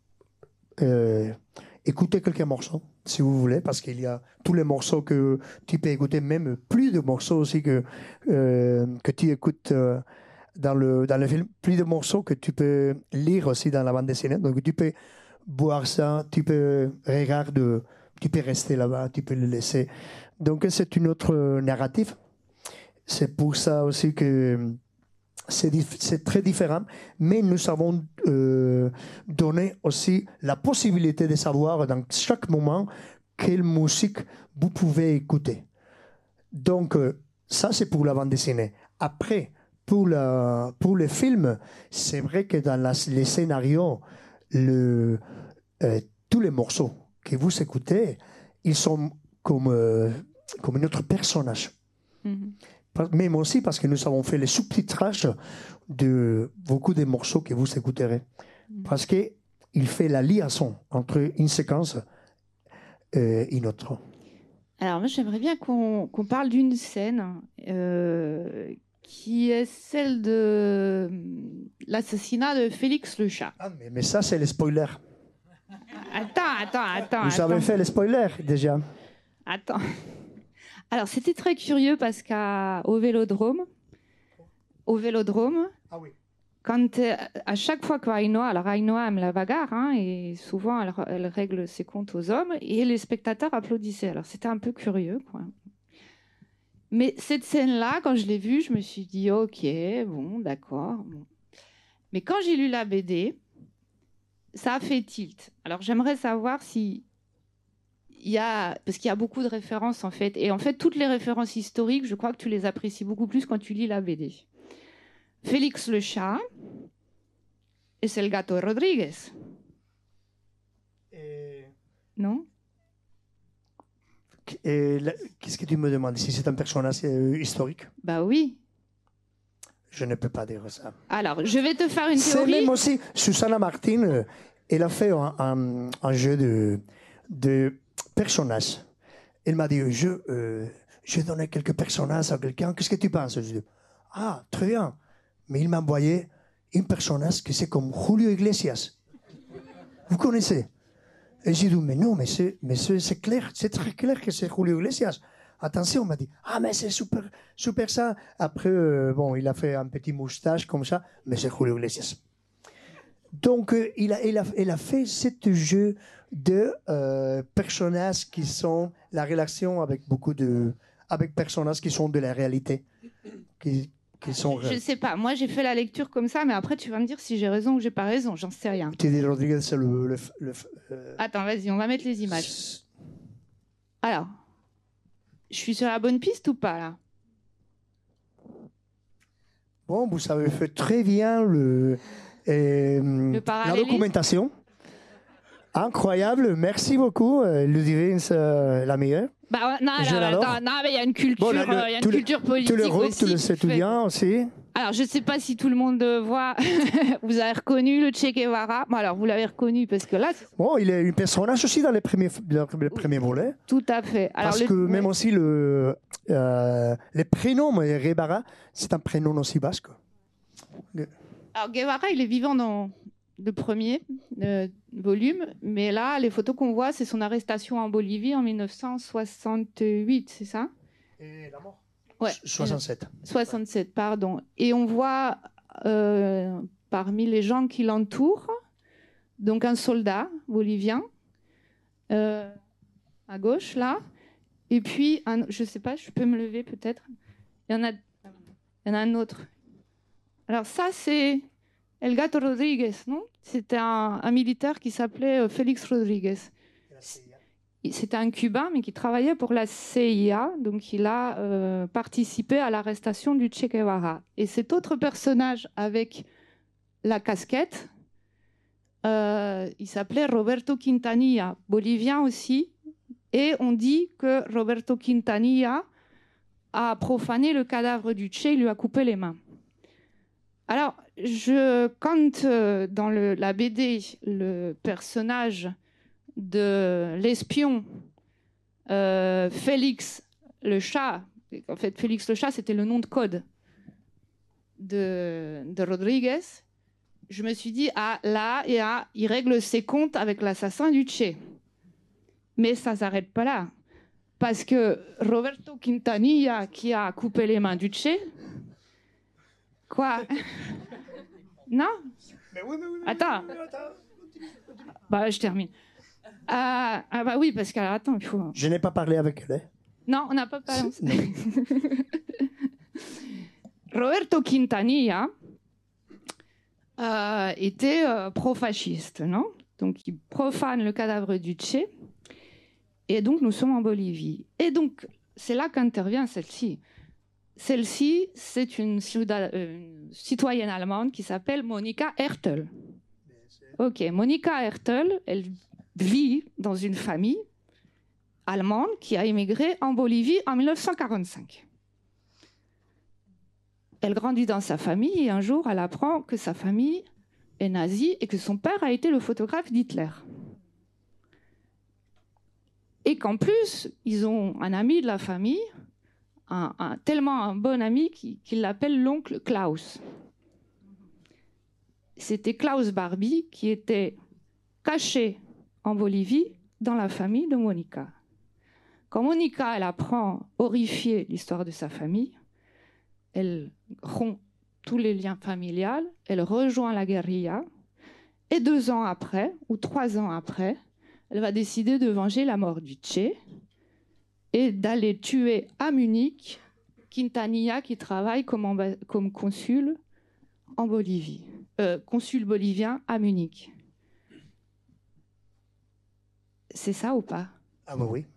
écouter quelques morceaux, si vous voulez, parce qu'il y a tous les morceaux que tu peux écouter, même plus de morceaux aussi que tu écoutes dans le film, plus de morceaux que tu peux lire aussi dans la bande dessinée. Donc tu peux voir ça, tu peux regarder, tu peux rester là-bas, tu peux le laisser. Donc c'est une autre narrative. C'est pour ça aussi que c'est très différent, mais nous avons donné aussi la possibilité de savoir dans chaque moment quelle musique vous pouvez écouter. Donc, ça, c'est pour la bande dessinée. Après, pour le film, c'est vrai que dans les scénarios, tous les morceaux que vous écoutez, ils sont comme un autre personnage. Mm-hmm. Même aussi parce que nous avons fait les sous-titrages de beaucoup des morceaux que vous écouterez. Parce qu'il fait la liaison entre une séquence et une autre. Alors moi, j'aimerais bien qu'on parle d'une scène qui est celle de l'assassinat de Félix le chat. Ah, mais ça, c'est le spoiler. Attends. Vous avez fait le spoiler, déjà. Attends. Alors, c'était très curieux parce qu'au Vélodrome, ah oui. Quand à chaque fois qu'Ainoa aime la bagarre, hein, et souvent elle règle ses comptes aux hommes, et les spectateurs applaudissaient. Alors, c'était un peu curieux, quoi. Mais cette scène-là, quand je l'ai vue, je me suis dit, ok, bon, d'accord. Bon. Mais quand j'ai lu la BD, ça a fait tilt. Alors, j'aimerais savoir si... parce qu'il y a beaucoup de références en fait, et en fait toutes les références historiques, je crois que tu les apprécies beaucoup plus quand tu lis la BD. Félix le chat, et c'est le Gato Rodriguez. Non? Qu'est-ce que tu me demandes si c'est un personnage historique? Bah oui. Je ne peux pas dire ça. Alors, je vais te faire une théorie. C'est même aussi Susana Martin, elle a fait un jeu de personnages. Elle m'a dit, je donnais quelques personnages à quelqu'un. Qu'est-ce que tu penses? Je dis, ah, très bien. mais il m'a envoyé une personne qui c'est comme Julio Iglesias. Vous connaissez? Et j'ai dit, mais non, mais c'est clair, c'est très clair que c'est Julio Iglesias. Attention, on m'a dit, ah, mais c'est super, super ça. Après, bon, il a fait un petit moustache comme ça, mais c'est Julio Iglesias. Donc, il a fait ce jeu de personnages qui sont la relation avec avec personnages qui sont de la réalité, qui sont. Je sais pas. Moi, j'ai fait la lecture comme ça, mais après, tu vas me dire si j'ai raison ou j'ai pas raison. J'en sais rien. Teddy Rodriguez, c'est Attends, vas-y, on va mettre les images. Alors, je suis sur la bonne piste ou pas là? Bon, vous avez fait très bien la documentation. Incroyable, merci beaucoup. Ludivine, c'est la meilleure. Bah, non, mais il y a une culture, culture politique. Tout l'Europe, aussi tu le sais tout bien aussi. Alors, je ne sais pas si tout le monde voit. Vous avez reconnu le Che Guevara. Bon, alors, vous l'avez reconnu parce que là. Bon, il est un personnage aussi dans les premiers volets. Tout à fait. Alors, parce que même aussi les prénoms, Guevara, c'est un prénom aussi basque. Alors, Guevara, il est vivant dans le premier volume, mais là, les photos qu'on voit, c'est son arrestation en Bolivie en 1968, c'est ça? Et la mort? Ouais. 67. 67, pardon. Et on voit parmi les gens qui l'entourent, donc un soldat bolivien, à gauche, là, et puis, je ne sais pas, je peux me lever peut-être. Il y en a un autre. Alors ça, c'est El Gato Rodriguez, non? C'était un militaire qui s'appelait Félix Rodriguez. C'était un Cubain, mais qui travaillait pour la CIA, donc il a participé à l'arrestation du Che Guevara. Et cet autre personnage avec la casquette, il s'appelait Roberto Quintanilla, bolivien aussi. Et on dit que Roberto Quintanilla a profané le cadavre du Che, il lui a coupé les mains. Alors, quand dans la BD, le personnage de l'espion Félix le chat, en fait Félix le chat c'était le nom de code de Rodriguez, je me suis dit, ah là, il règle ses comptes avec l'assassin du Che. Mais ça ne s'arrête pas là. Parce que Roberto Quintanilla, qui a coupé les mains du Che, quoi? Non? Mais oui. Attends. Bah, je termine. Bah oui, parce que, alors, attends, il faut... Je n'ai pas parlé avec elle. Non, on n'a pas parlé. Roberto Quintanilla était pro-fasciste, non? Donc, il profane le cadavre du Che. Et donc, nous sommes en Bolivie. Et donc, c'est là qu'intervient celle-ci. Celle-ci, c'est une citoyenne allemande qui s'appelle Monika Hertel. Ok, Monika Hertel, elle vit dans une famille allemande qui a émigré en Bolivie en 1945. Elle grandit dans sa famille et un jour, elle apprend que sa famille est nazie et que son père a été le photographe d'Hitler. Et qu'en plus, ils ont un ami de la famille, tellement un bon ami qu'il l'appelle l'oncle Klaus. C'était Klaus Barbie qui était caché en Bolivie dans la famille de Monika. Quand Monika, elle apprend, horrifiée, l'histoire de sa famille, elle rompt tous les liens familiaux, elle rejoint la guérilla, et 2 ans après, ou 3 ans après, elle va décider de venger la mort du Che et d'aller tuer à Munich Quintanilla qui travaille comme consul en Bolivie, consul bolivien à Munich. C'est ça ou pas? Ah bah oui.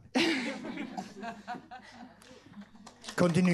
Continue.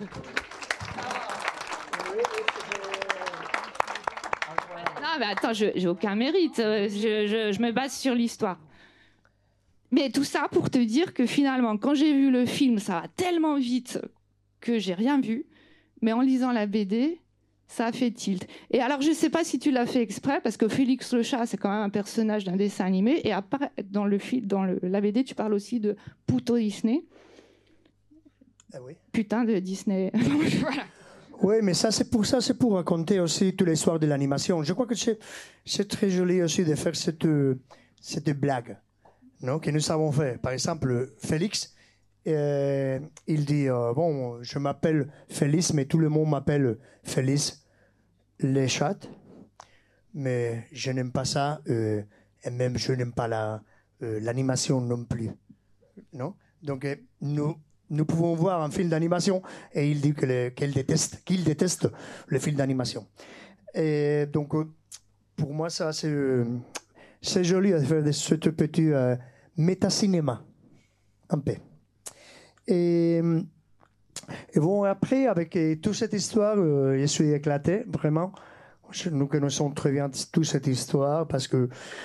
Non mais attends, j'ai aucun mérite, je me base sur l'histoire. Mais tout ça pour te dire que finalement, quand j'ai vu le film, ça va tellement vite que j'ai rien vu. Mais en lisant la BD, ça a fait tilt. Et alors, je ne sais pas si tu l'as fait exprès, parce que Félix le chat, c'est quand même un personnage d'un dessin animé. Et après, dans la BD, tu parles aussi de Puto Disney. Ah oui. Putain de Disney. Voilà. Oui, mais ça, c'est pour raconter aussi toute l'histoire de l'animation. Je crois que c'est très joli aussi de faire cette blague, non, que nous avons fait. Par exemple, Félix, il dit bon, je m'appelle Félix, mais tout le monde m'appelle Félix les chats, mais je n'aime pas ça, et même je n'aime pas l'animation non plus, non. Donc nous pouvons voir un film d'animation et il dit qu'il déteste le film d'animation. Et donc pour moi ça c'est joli de faire de ce petit métacinéma un peu. Et bon, après, avec toute cette histoire, je suis éclaté, vraiment. Nous connaissons très bien toute cette histoire parce que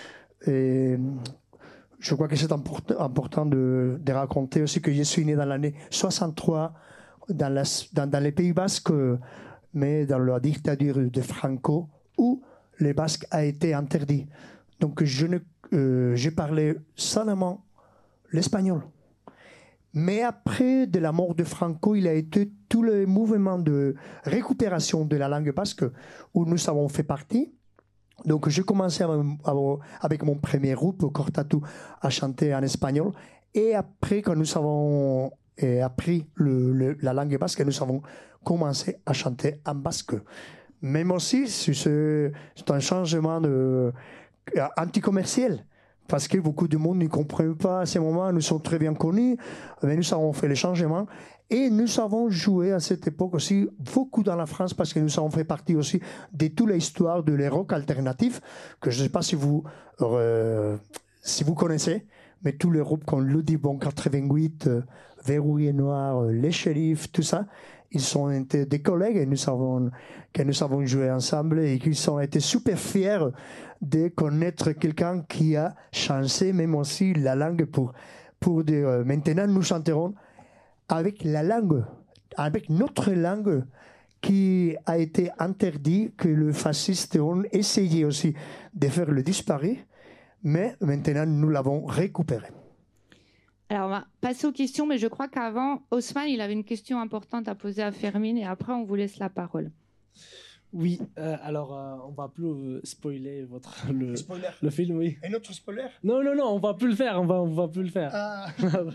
je crois que c'est important de raconter aussi que je suis né dans l'année 63 dans les Pays Basques, mais dans la dictature de Franco, où le basque a été interdit. Donc j'ai parlé seulement l'espagnol. Mais après de la mort de Franco, il a été tout le mouvement de récupération de la langue basque où nous avons fait partie. Donc j'ai commencé avec mon premier groupe, Cortatu, à chanter en espagnol. Et après, quand nous avons appris la langue basque, nous avons commencé à chanter en basque. Même aussi, c'est un changement anticommercial. Parce que beaucoup de monde ne comprennent pas à ce moment, nous sommes très bien connus, mais nous avons fait les changements et nous avons joué à cette époque aussi beaucoup dans la France parce que nous avons fait partie aussi de toute l'histoire de le rock alternatif, que je ne sais pas si vous connaissez, mais tous les groupes comme Ludibon 88, Verrouillé Noir, Les Shérifs, tout ça, ils ont été des collègues et nous avons joué ensemble et qu'ils ont été super fiers de connaître quelqu'un qui a changé même aussi la langue pour dire maintenant nous chanterons avec la langue, avec notre langue qui a été interdite, que les fascistes ont essayé aussi de faire le disparaître, mais maintenant nous l'avons récupéré. Alors, on va passer aux questions, mais je crois qu'avant, Haussmann, il avait une question importante à poser à Fermine et après, on vous laisse la parole. Oui, alors on va plus spoiler le film, oui. Un autre spoiler? Non, on va plus le faire, on va plus le faire. Ah.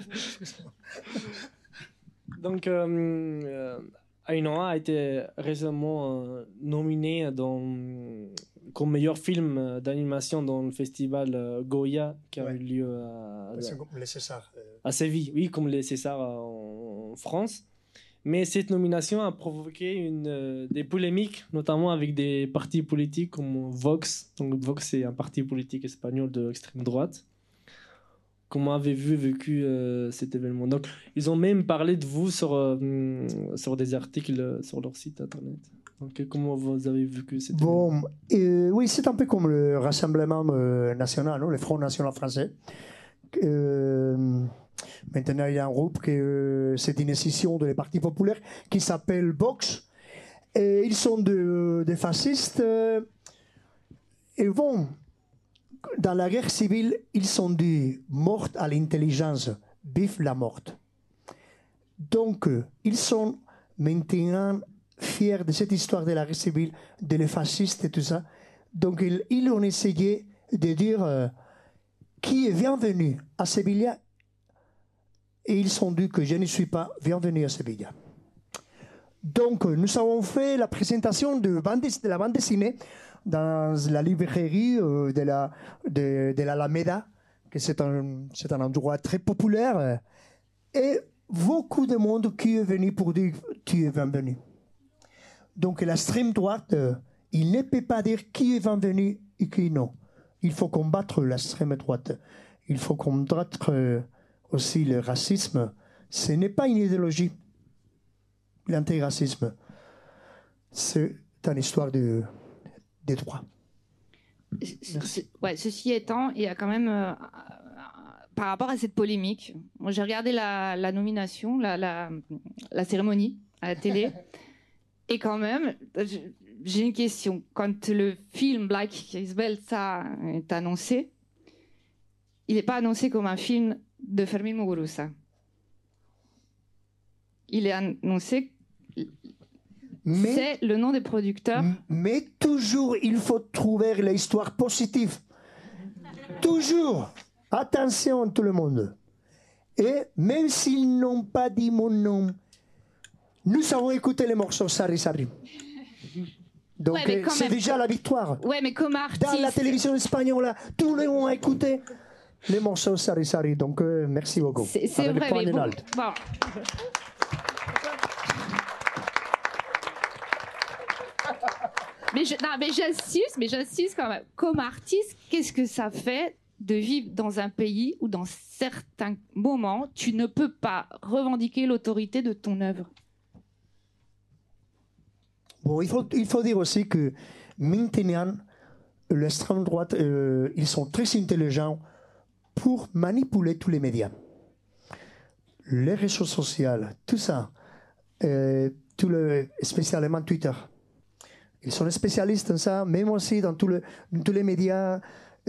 Donc, Ainhoa a été récemment nominé comme meilleur film d'animation dans le festival Goya qui a eu lieu à Séville, oui, comme les Césars en France. Mais cette nomination a provoqué des polémiques, notamment avec des partis politiques comme Vox. Donc Vox, c'est un parti politique espagnol d'extrême droite. Comment avez-vous vécu cet événement? Donc, ils ont même parlé de vous sur des articles sur leur site internet. Donc, comment vous avez vécu cet événement? Oui, c'est un peu comme le Rassemblement national, non? Le Front national français. Maintenant, il y a un groupe c'est une scission des partis populaires qui s'appelle Vox. Et ils sont des fascistes. Et bon, dans la guerre civile, ils sont dit morte à l'intelligence, vive la mort. Donc, ils sont maintenant fiers de cette histoire de la guerre civile, de les fascistes et tout ça. Donc, ils ont essayé de dire qui est bienvenu à Séville. Et ils ont dit que je ne suis pas bienvenu à Séville. Donc, nous avons fait la présentation de la bande dessinée dans la librairie de l'Alameda, que c'est un endroit très populaire. Et beaucoup de monde qui est venu pour dire tu es bienvenu. Donc, l'extrême droite, il ne peut pas dire qui est bienvenu et qui non. Il faut combattre l'extrême droite. Il faut combattre aussi le racisme. Ce n'est pas une idéologie, l'antiracisme. C'est une histoire des droits. Ouais, ceci étant, il y a quand même, par rapport à cette polémique, moi, j'ai regardé la nomination, la cérémonie à la télé, et quand même, j'ai une question. Quand le film Black Isbelza est annoncé, il n'est pas annoncé comme un film de Fermín Muguruza. Il est annoncé... c'est le nom des producteurs. Mais toujours, il faut trouver l'histoire positive. Toujours. Attention, tout le monde. Et même s'ils n'ont pas dit mon nom, nous avons écouté les morceaux Sari Sari. Donc c'est déjà la victoire. Ouais, mais comme artiste... Dans la télévision espagnole, tous les ont écouté les morceaux Sari Sari. Donc merci beaucoup. C'est vrai, mais bon. Mais j'insiste quand même. Comme artiste, qu'est-ce que ça fait de vivre dans un pays où, dans certains moments, tu ne peux pas revendiquer l'autorité de ton œuvre? Bon, il faut dire aussi que maintenant, l'extrême droite, ils sont très intelligents pour manipuler tous les médias. Les réseaux sociaux, tout ça, spécialement Twitter. Ils sont spécialistes dans ça, même aussi dans tous les médias.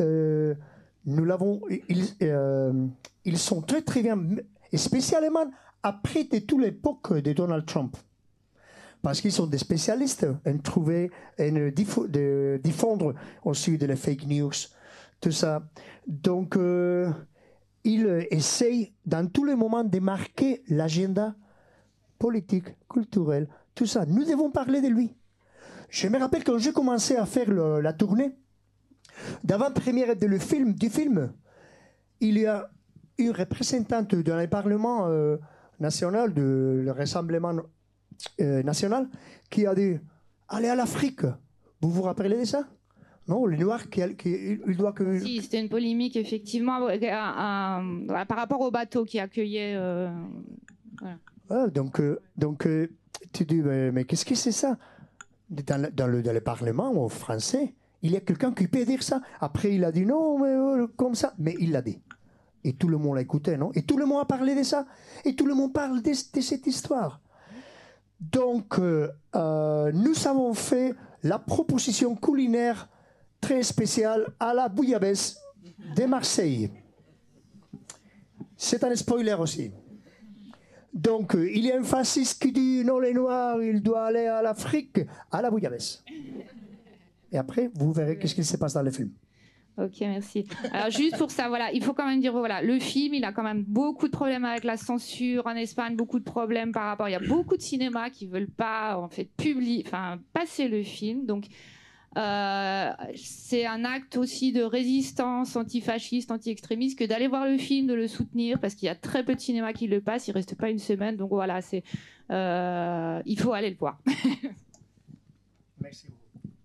Ils sont très très bien, et spécialement après toute l'époque de Donald Trump. Parce qu'ils sont des spécialistes en trouver, de diffondre aussi les fake news, tout ça. Donc, ils essayent dans tous les moments de marquer l'agenda politique, culturel, tout ça. Nous devons parler de lui. Je me rappelle quand j'ai commencé à faire la tournée, d'avant-première du film, il y a une représentante dans le Parlement national, le Rassemblement national, qui a dit « Allez à l'Afrique ». Vous vous rappelez de ça? Non, les Noirs, il doit que... Si, c'était une polémique, effectivement, par rapport au bateau qui accueillait... voilà. Ah, donc, tu dis, mais qu'est-ce que c'est ça? Dans le Parlement français, il y a quelqu'un qui peut dire ça. Après, il a dit non, mais comme ça. Mais il l'a dit. Et tout le monde l'a écouté, non? Et tout le monde a parlé de ça. Et tout le monde parle de cette histoire. Donc, nous avons fait la proposition culinaire très spéciale à la bouillabaisse de Marseille. C'est un spoiler aussi. Donc, il y a un fasciste qui dit non, les Noirs, il doit aller à l'Afrique, à la bouillabaisse. Et après, vous verrez qu'est-ce qui se passe dans le film. Ok, merci. Alors, juste pour ça, voilà, il faut quand même dire, voilà, le film, il a quand même beaucoup de problèmes avec la censure en Espagne, beaucoup de problèmes par rapport... Il y a beaucoup de cinémas qui ne veulent pas, en fait, passer le film. Donc, c'est un acte aussi de résistance antifasciste, anti-extrémiste, que d'aller voir le film, de le soutenir, parce qu'il y a très peu de cinémas qui le passent, il ne reste pas une semaine. Donc, voilà, il faut aller le voir. Merci beaucoup.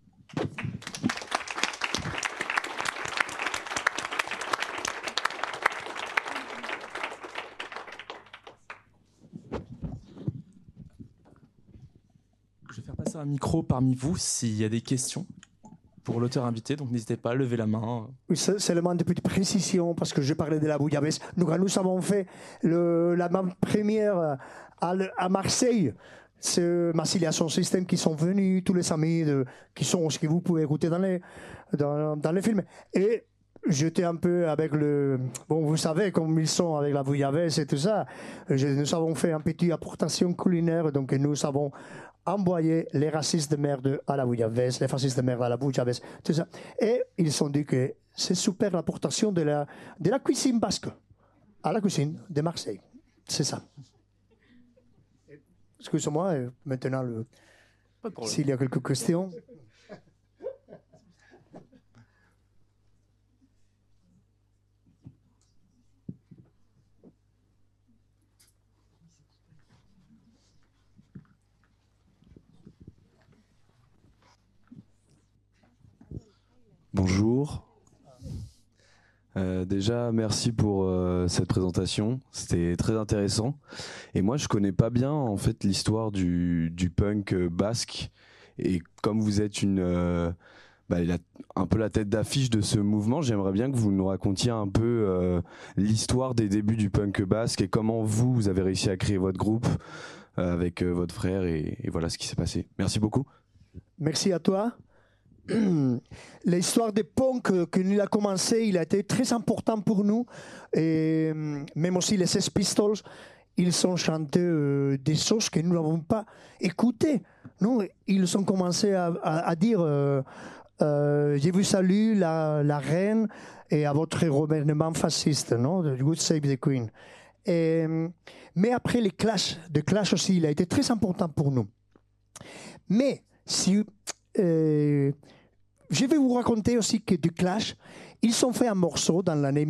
Je vais faire passer un micro parmi vous s'il y a des questions pour l'auteur invité, donc n'hésitez pas à lever la main. Oui, seulement des petites précisions, parce que je parlais de la bouillabaisse. Nous avons fait la première à Marseille. C'est Massilia Sound System qui sont venus, tous les amis qui sont ce que vous pouvez écouter dans les films. Et j'étais un peu avec bon, vous savez, comme ils sont avec la bouillabaisse et tout ça, nous avons fait une petite apportation culinaire, donc nous avons envoyé les racistes de merde à la bouillabaisse, les fascistes de merde à la bouillabaisse, tout ça. Et ils ont dit que c'est super l'apportation de la cuisine basque à la cuisine de Marseille. C'est ça. Excusez-moi, maintenant, s'il y a quelques questions. Bonjour. Déjà, merci pour cette présentation. C'était très intéressant. Et moi, je connais pas bien en fait l'histoire du punk basque. Et comme vous êtes il a un peu la tête d'affiche de ce mouvement, j'aimerais bien que vous nous racontiez un peu l'histoire des débuts du punk basque et comment vous avez réussi à créer votre groupe avec votre frère et voilà ce qui s'est passé. Merci beaucoup. Merci à toi. L'histoire des punk que nous a commencé, il a été très important pour nous, et même aussi les Sex Pistols. ils ont chanté des choses que nous n'avons pas écoutées. Non, ils ont commencé à dire je vous salue la reine et à votre gouvernement fasciste, non? God Save the Queen. Mais après les clashs, aussi, il a été très important pour nous. Mais si je vais vous raconter aussi que du Clash, ils ont fait un morceau dans l'année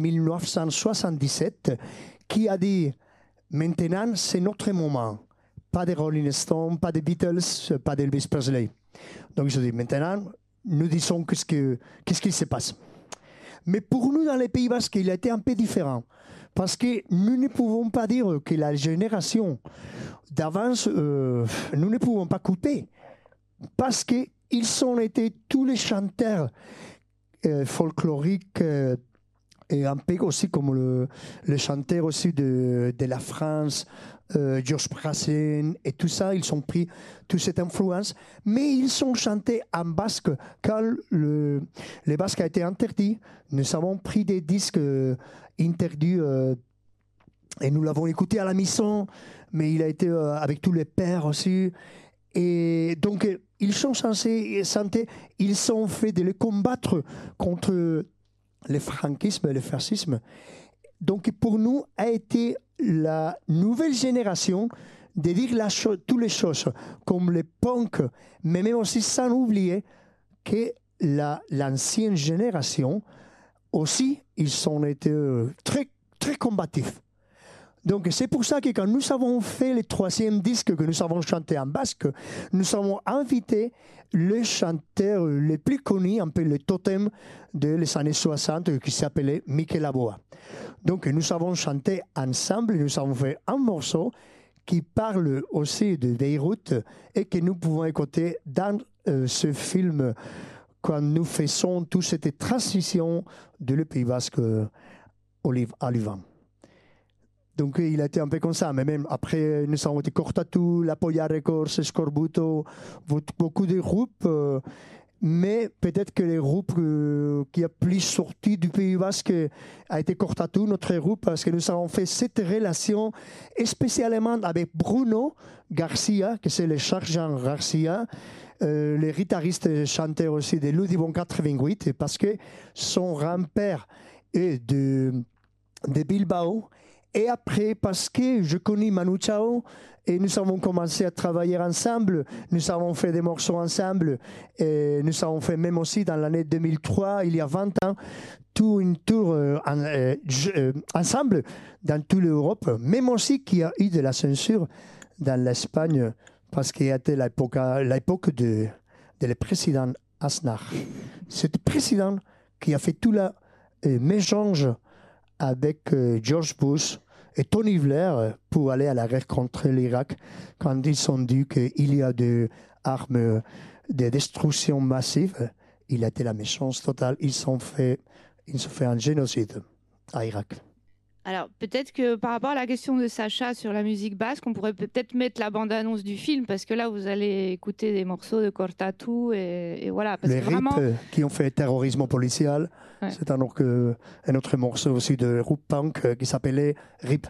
1977 qui a dit maintenant c'est notre moment. Pas de Rolling Stones, pas de Beatles, pas d'Elvis Presley. Donc je dis maintenant nous disons qu'est-ce qui se passe. Mais pour nous dans les Pays Basques, il a été un peu différent. Parce que nous ne pouvons pas dire que la génération d'avance, nous ne pouvons pas couper. Parce qu'ils ont été tous les chanteurs folkloriques et un peu aussi comme le chanteur aussi de la France, Georges Brassens et tout ça, ils ont pris toute cette influence, mais ils ont chanté en basque. Quand le basque a été interdit, nous avons pris des disques interdits et nous l'avons écouté à la maison, mais il a été avec tous les pères aussi. Et donc, ils sont censés chanter, ils ont fait de les combattre contre le franquisme et le fascisme. Donc, pour nous, a été la nouvelle génération de dire toutes les choses, comme les punks, mais même aussi sans oublier que l'ancienne génération, aussi, ils ont été très, très combatifs. Donc, c'est pour ça que quand nous avons fait le 3e disque que nous avons chanté en basque, nous avons invité les chanteurs les plus connus, un peu le totem des années 60, qui s'appelait Mikel Aboa. Donc, nous avons chanté ensemble, nous avons fait un morceau qui parle aussi de Beyrouth et que nous pouvons écouter dans ce film quand nous faisons toute cette transition de le Pays Basque à Livan. Donc, il a été un peu comme ça. Mais même après, nous avons été Cortatu, La Polla Records, Scorbuto, beaucoup de groupes. Mais peut-être que les groupes qui a plus sorti du Pays Basque a été Cortatu, notre groupe, parce que nous avons fait cette relation spécialement avec Bruno Garcia, que c'est le Charles-Jean Garcia, le guitariste et chanteur aussi de Ludivon 88, parce que son grand-père est de Bilbao. Et après, parce que je connais Manu Chao, et nous avons commencé à travailler ensemble, nous avons fait des morceaux ensemble, et nous avons fait même aussi dans l'année 2003, il y a 20 ans, tout une tour ensemble dans toute l'Europe, même aussi qu'il y a eu de la censure dans l'Espagne, parce qu'il y a été l'époque de le président Aznar. C'est le président qui a fait tout le mélange avec George Bush et Tony Blair pour aller à la guerre contre l'Irak quand ils ont dit qu'il y a des armes de destruction massive. Il a été la méchance totale. Ils ont fait un génocide à Irak. Alors, peut-être que par rapport à la question de Sacha sur la musique basque, on pourrait peut-être mettre la bande-annonce du film, parce que là, vous allez écouter des morceaux de Cortatu et voilà. Parce les que vraiment... RIP qui ont fait terrorisme policial, ouais. C'est un autre morceau aussi de groupe punk qui s'appelait RIP.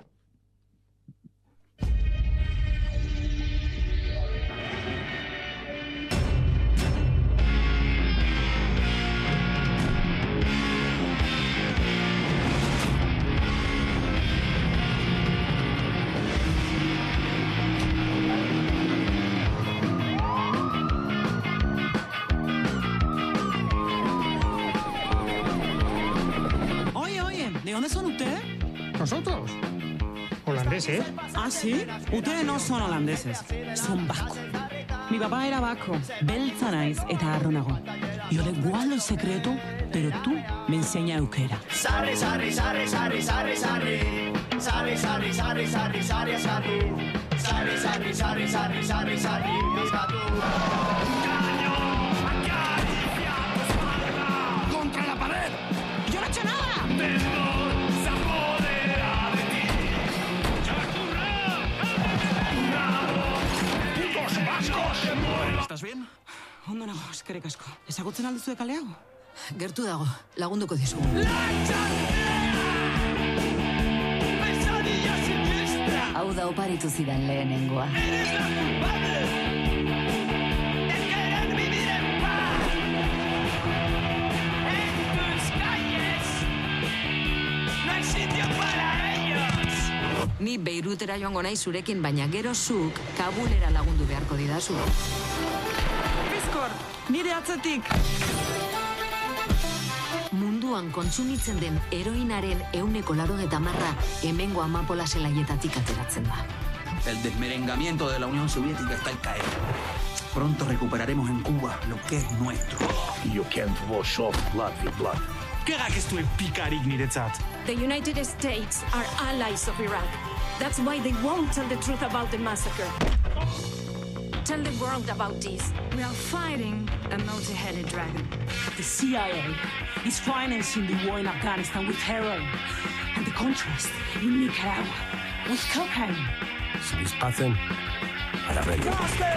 ¿De dónde son ustedes? ¿Nosotros? Holandeses. ¿Ah, sí? Ustedes no son holandeses, son vascos. Mi papá era vasco, beltza naiz eta harro nago. Yo le guardo el secreto, pero tú me enseñas euskera. Sarri, sarri, sarri, sarri, sarri, sarri. Sarri, sarri, sarri, sarri, sarri, sarri. Sarri, sarri, sarri, sarri, sarri, sarri. ¡Contra la pared! ¡Yo no he hecho nada! ¿Estás bien? Ondo nago, eskerrik asko. Ezagutzen alduzue kale hau? Gertu dago, lagunduko dizugu. Hau Hau da oparitu zidan lehenengoa. Ni Beirutera joango nahi zurekin, baina gero zuk Kabulera lagundu beharko didazu. Bizkor, nire atzetik! Munduan kontsumitzen den heroinaren 90% hemengo Amapola zelaietatik ateratzen da. El desmerengamiento de la Unión Soviética está al caer. Pronto recuperaremos en Cuba lo que es nuestro. You can't wash off blood with blood. Gerrak ez duen pikarik niretzat. The United States are allies of Iraq. That's why they won't tell the truth about the massacre. Tell the world about this. We are fighting a multi-headed dragon. The CIA is financing the war in Afghanistan with heroin. And the contrast in Nicaragua with cocaine. Si hacen a la regla.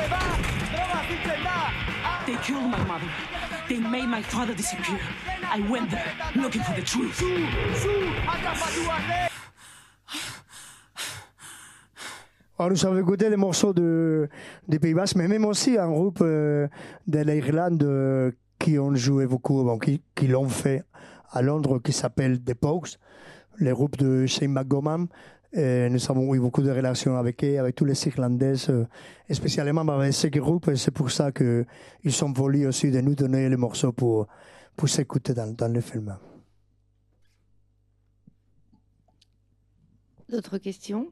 They killed my mother. They made my father disappear. I went there looking for the truth. Alors, nous avons écouté des morceaux des Pays Basques, mais même aussi un groupe de l'Irlande qui ont joué beaucoup, bon, qui l'ont fait à Londres, qui s'appelle The Pogues, le groupe de Shane McGowan. Nous avons eu beaucoup de relations avec eux, avec tous les Irlandais, et spécialement avec ce groupe, et c'est pour ça qu'ils sont voulus aussi de nous donner les morceaux pour s'écouter dans le film. D'autres questions?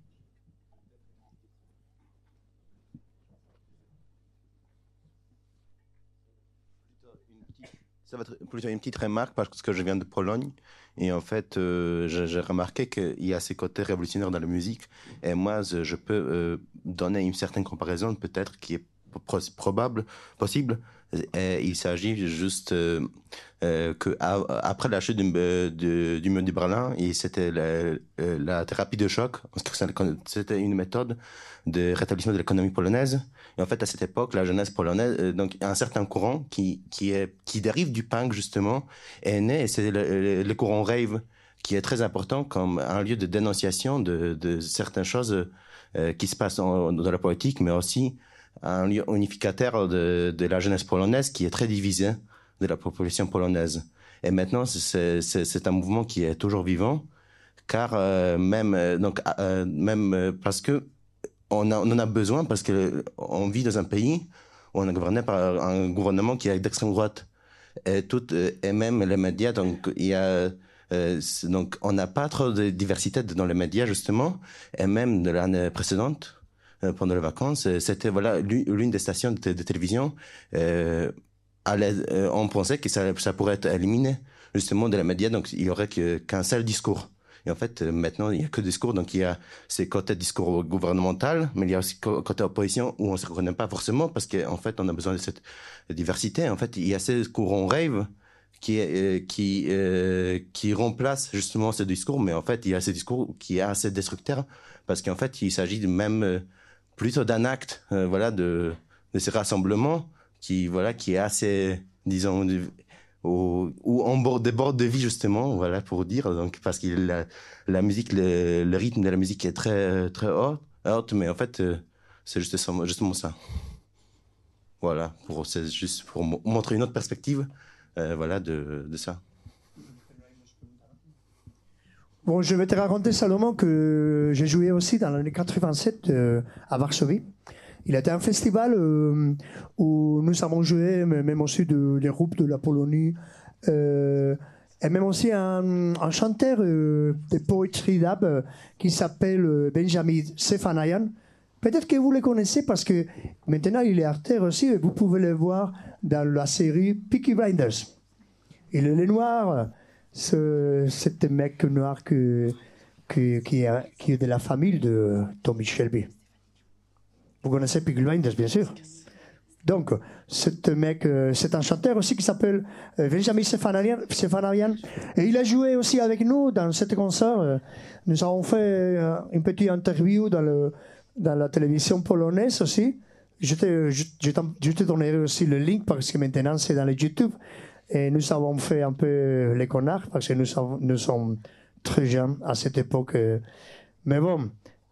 Ça va être plutôt une petite remarque parce que je viens de Pologne et en fait j'ai remarqué qu'il y a ces côtés révolutionnaires dans la musique et moi je peux donner une certaine comparaison peut-être qui est possible. Et il s'agit juste que après la chute du mur de Berlin, c'était la thérapie de choc. C'était une méthode de rétablissement de l'économie polonaise. Et en fait, à cette époque, la jeunesse polonaise, donc un certain courant qui dérive du punk justement, est né. Et c'est le courant rave qui est très important comme un lieu de dénonciation de certaines choses qui se passent dans la politique, mais aussi un lieu unificateur de la jeunesse polonaise qui est très divisée de la population polonaise. Et maintenant, c'est un mouvement qui est toujours vivant, car même parce que on en a besoin, parce que on vit dans un pays où on est gouverné par un gouvernement qui est d'extrême droite, et même les médias. Donc il y a donc on n'a pas trop de diversité dans les médias justement, et même de l'année précédente. Pendant les vacances, c'était l'une des stations de télévision. On pensait que ça pourrait être éliminé justement de la médias, donc il y aurait qu'un seul discours. Et en fait, maintenant, il n'y a que discours, donc il y a ces côtés discours gouvernemental, mais il y a aussi côté opposition où on ne se reconnaît pas forcément parce qu'en fait, on a besoin de cette diversité. En fait, il y a ces courants rave qui remplace justement ce discours, mais en fait, il y a ce discours qui est assez destructeur parce qu'en fait, il s'agit de même plutôt d'un acte, de ce rassemblement qui est assez, disons, où on déborde de vie justement, pour dire, donc parce que la musique, le rythme de la musique est très très haut, mais en fait, c'est justement ça. Voilà, c'est juste pour montrer une autre perspective, de ça. Bon, je vais te raconter Salomon que j'ai joué aussi dans l'année 87 à Varsovie. Il a été un festival où nous avons joué, même aussi des groupes de la Pologne, et même aussi un chanteur de poetry dub qui s'appelle Benjamin Sefanayan. Peut-être que vous le connaissez parce que maintenant il est acteur aussi et vous pouvez le voir dans la série Peaky Blinders. Il est noir. C'est un mec noir qui est de la famille de Tommy Shelby. Vous connaissez Peaky Blinders, bien sûr. Donc, c'est un chanteur aussi qui s'appelle Benjamin Sefanayan. Et il a joué aussi avec nous dans cet concert. Nous avons fait une petite interview dans la télévision polonaise aussi. Je te donnerai aussi le link parce que maintenant c'est dans le YouTube. Et nous avons fait un peu les connards parce que nous sommes très jeunes à cette époque. Mais bon,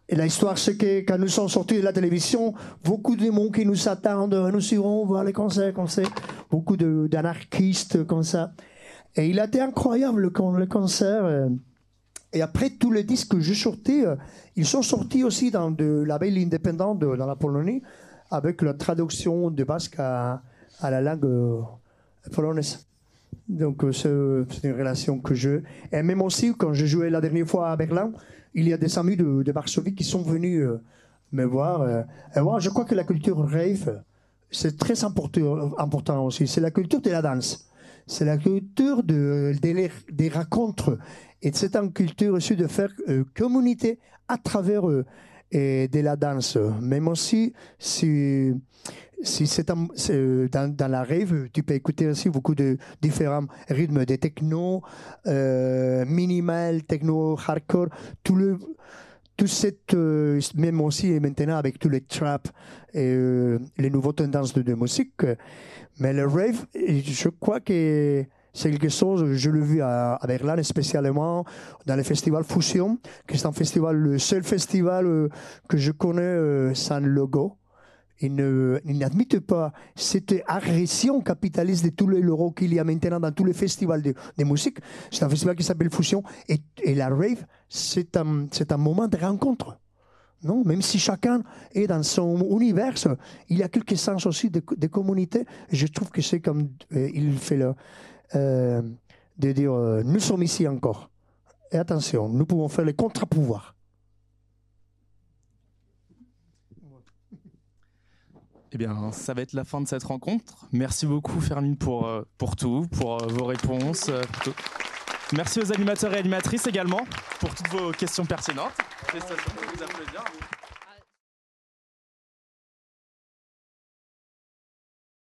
Et l'histoire, c'est que quand nous sommes sortis de la télévision, beaucoup de monde qui nous attendent, nous irons voir les concerts, comme ça. Beaucoup d'anarchistes comme ça. Et il a été incroyable le concert. Et après, tous les disques que j'ai sortis, ils sont sortis aussi dans de labels indépendants dans la Pologne, avec la traduction de basque à la langue polonaise. Donc, c'est une relation que je... Et même aussi, quand j'ai joué la dernière fois à Berlin, il y a des amis de Varsovie qui sont venus me voir. Et moi, je crois que la culture rave, c'est très important aussi. C'est la culture de la danse. C'est la culture des rencontres. Et c'est une culture aussi de faire communauté à travers de la danse. Même aussi, si c'est dans la rave, tu peux écouter aussi beaucoup de différents rythmes de techno, minimal, techno, hardcore, tout cette, même aussi maintenant avec tous les traps et les nouvelles tendances de musique. Mais le rave, je crois que c'est quelque chose, je l'ai vu à Berlin, spécialement dans le festival Fusion, qui est un festival, le seul festival que je connais sans logo. Ils n'admettent pas cette agression capitaliste de tous les logos qu'il y a maintenant dans tous les festivals de musique. C'est un festival qui s'appelle Fusion. Et la rave, c'est un moment de rencontre. Non, même si chacun est dans son univers, il y a quelque sens aussi de communauté. Je trouve que c'est comme il fait de dire nous sommes ici encore. Et attention, nous pouvons faire les contre-pouvoirs. Eh bien, ça va être la fin de cette rencontre. Merci beaucoup, Fermine, pour tout, pour vos réponses. Merci aux animateurs et animatrices également pour toutes vos questions pertinentes. Félicitations, vous applaudir.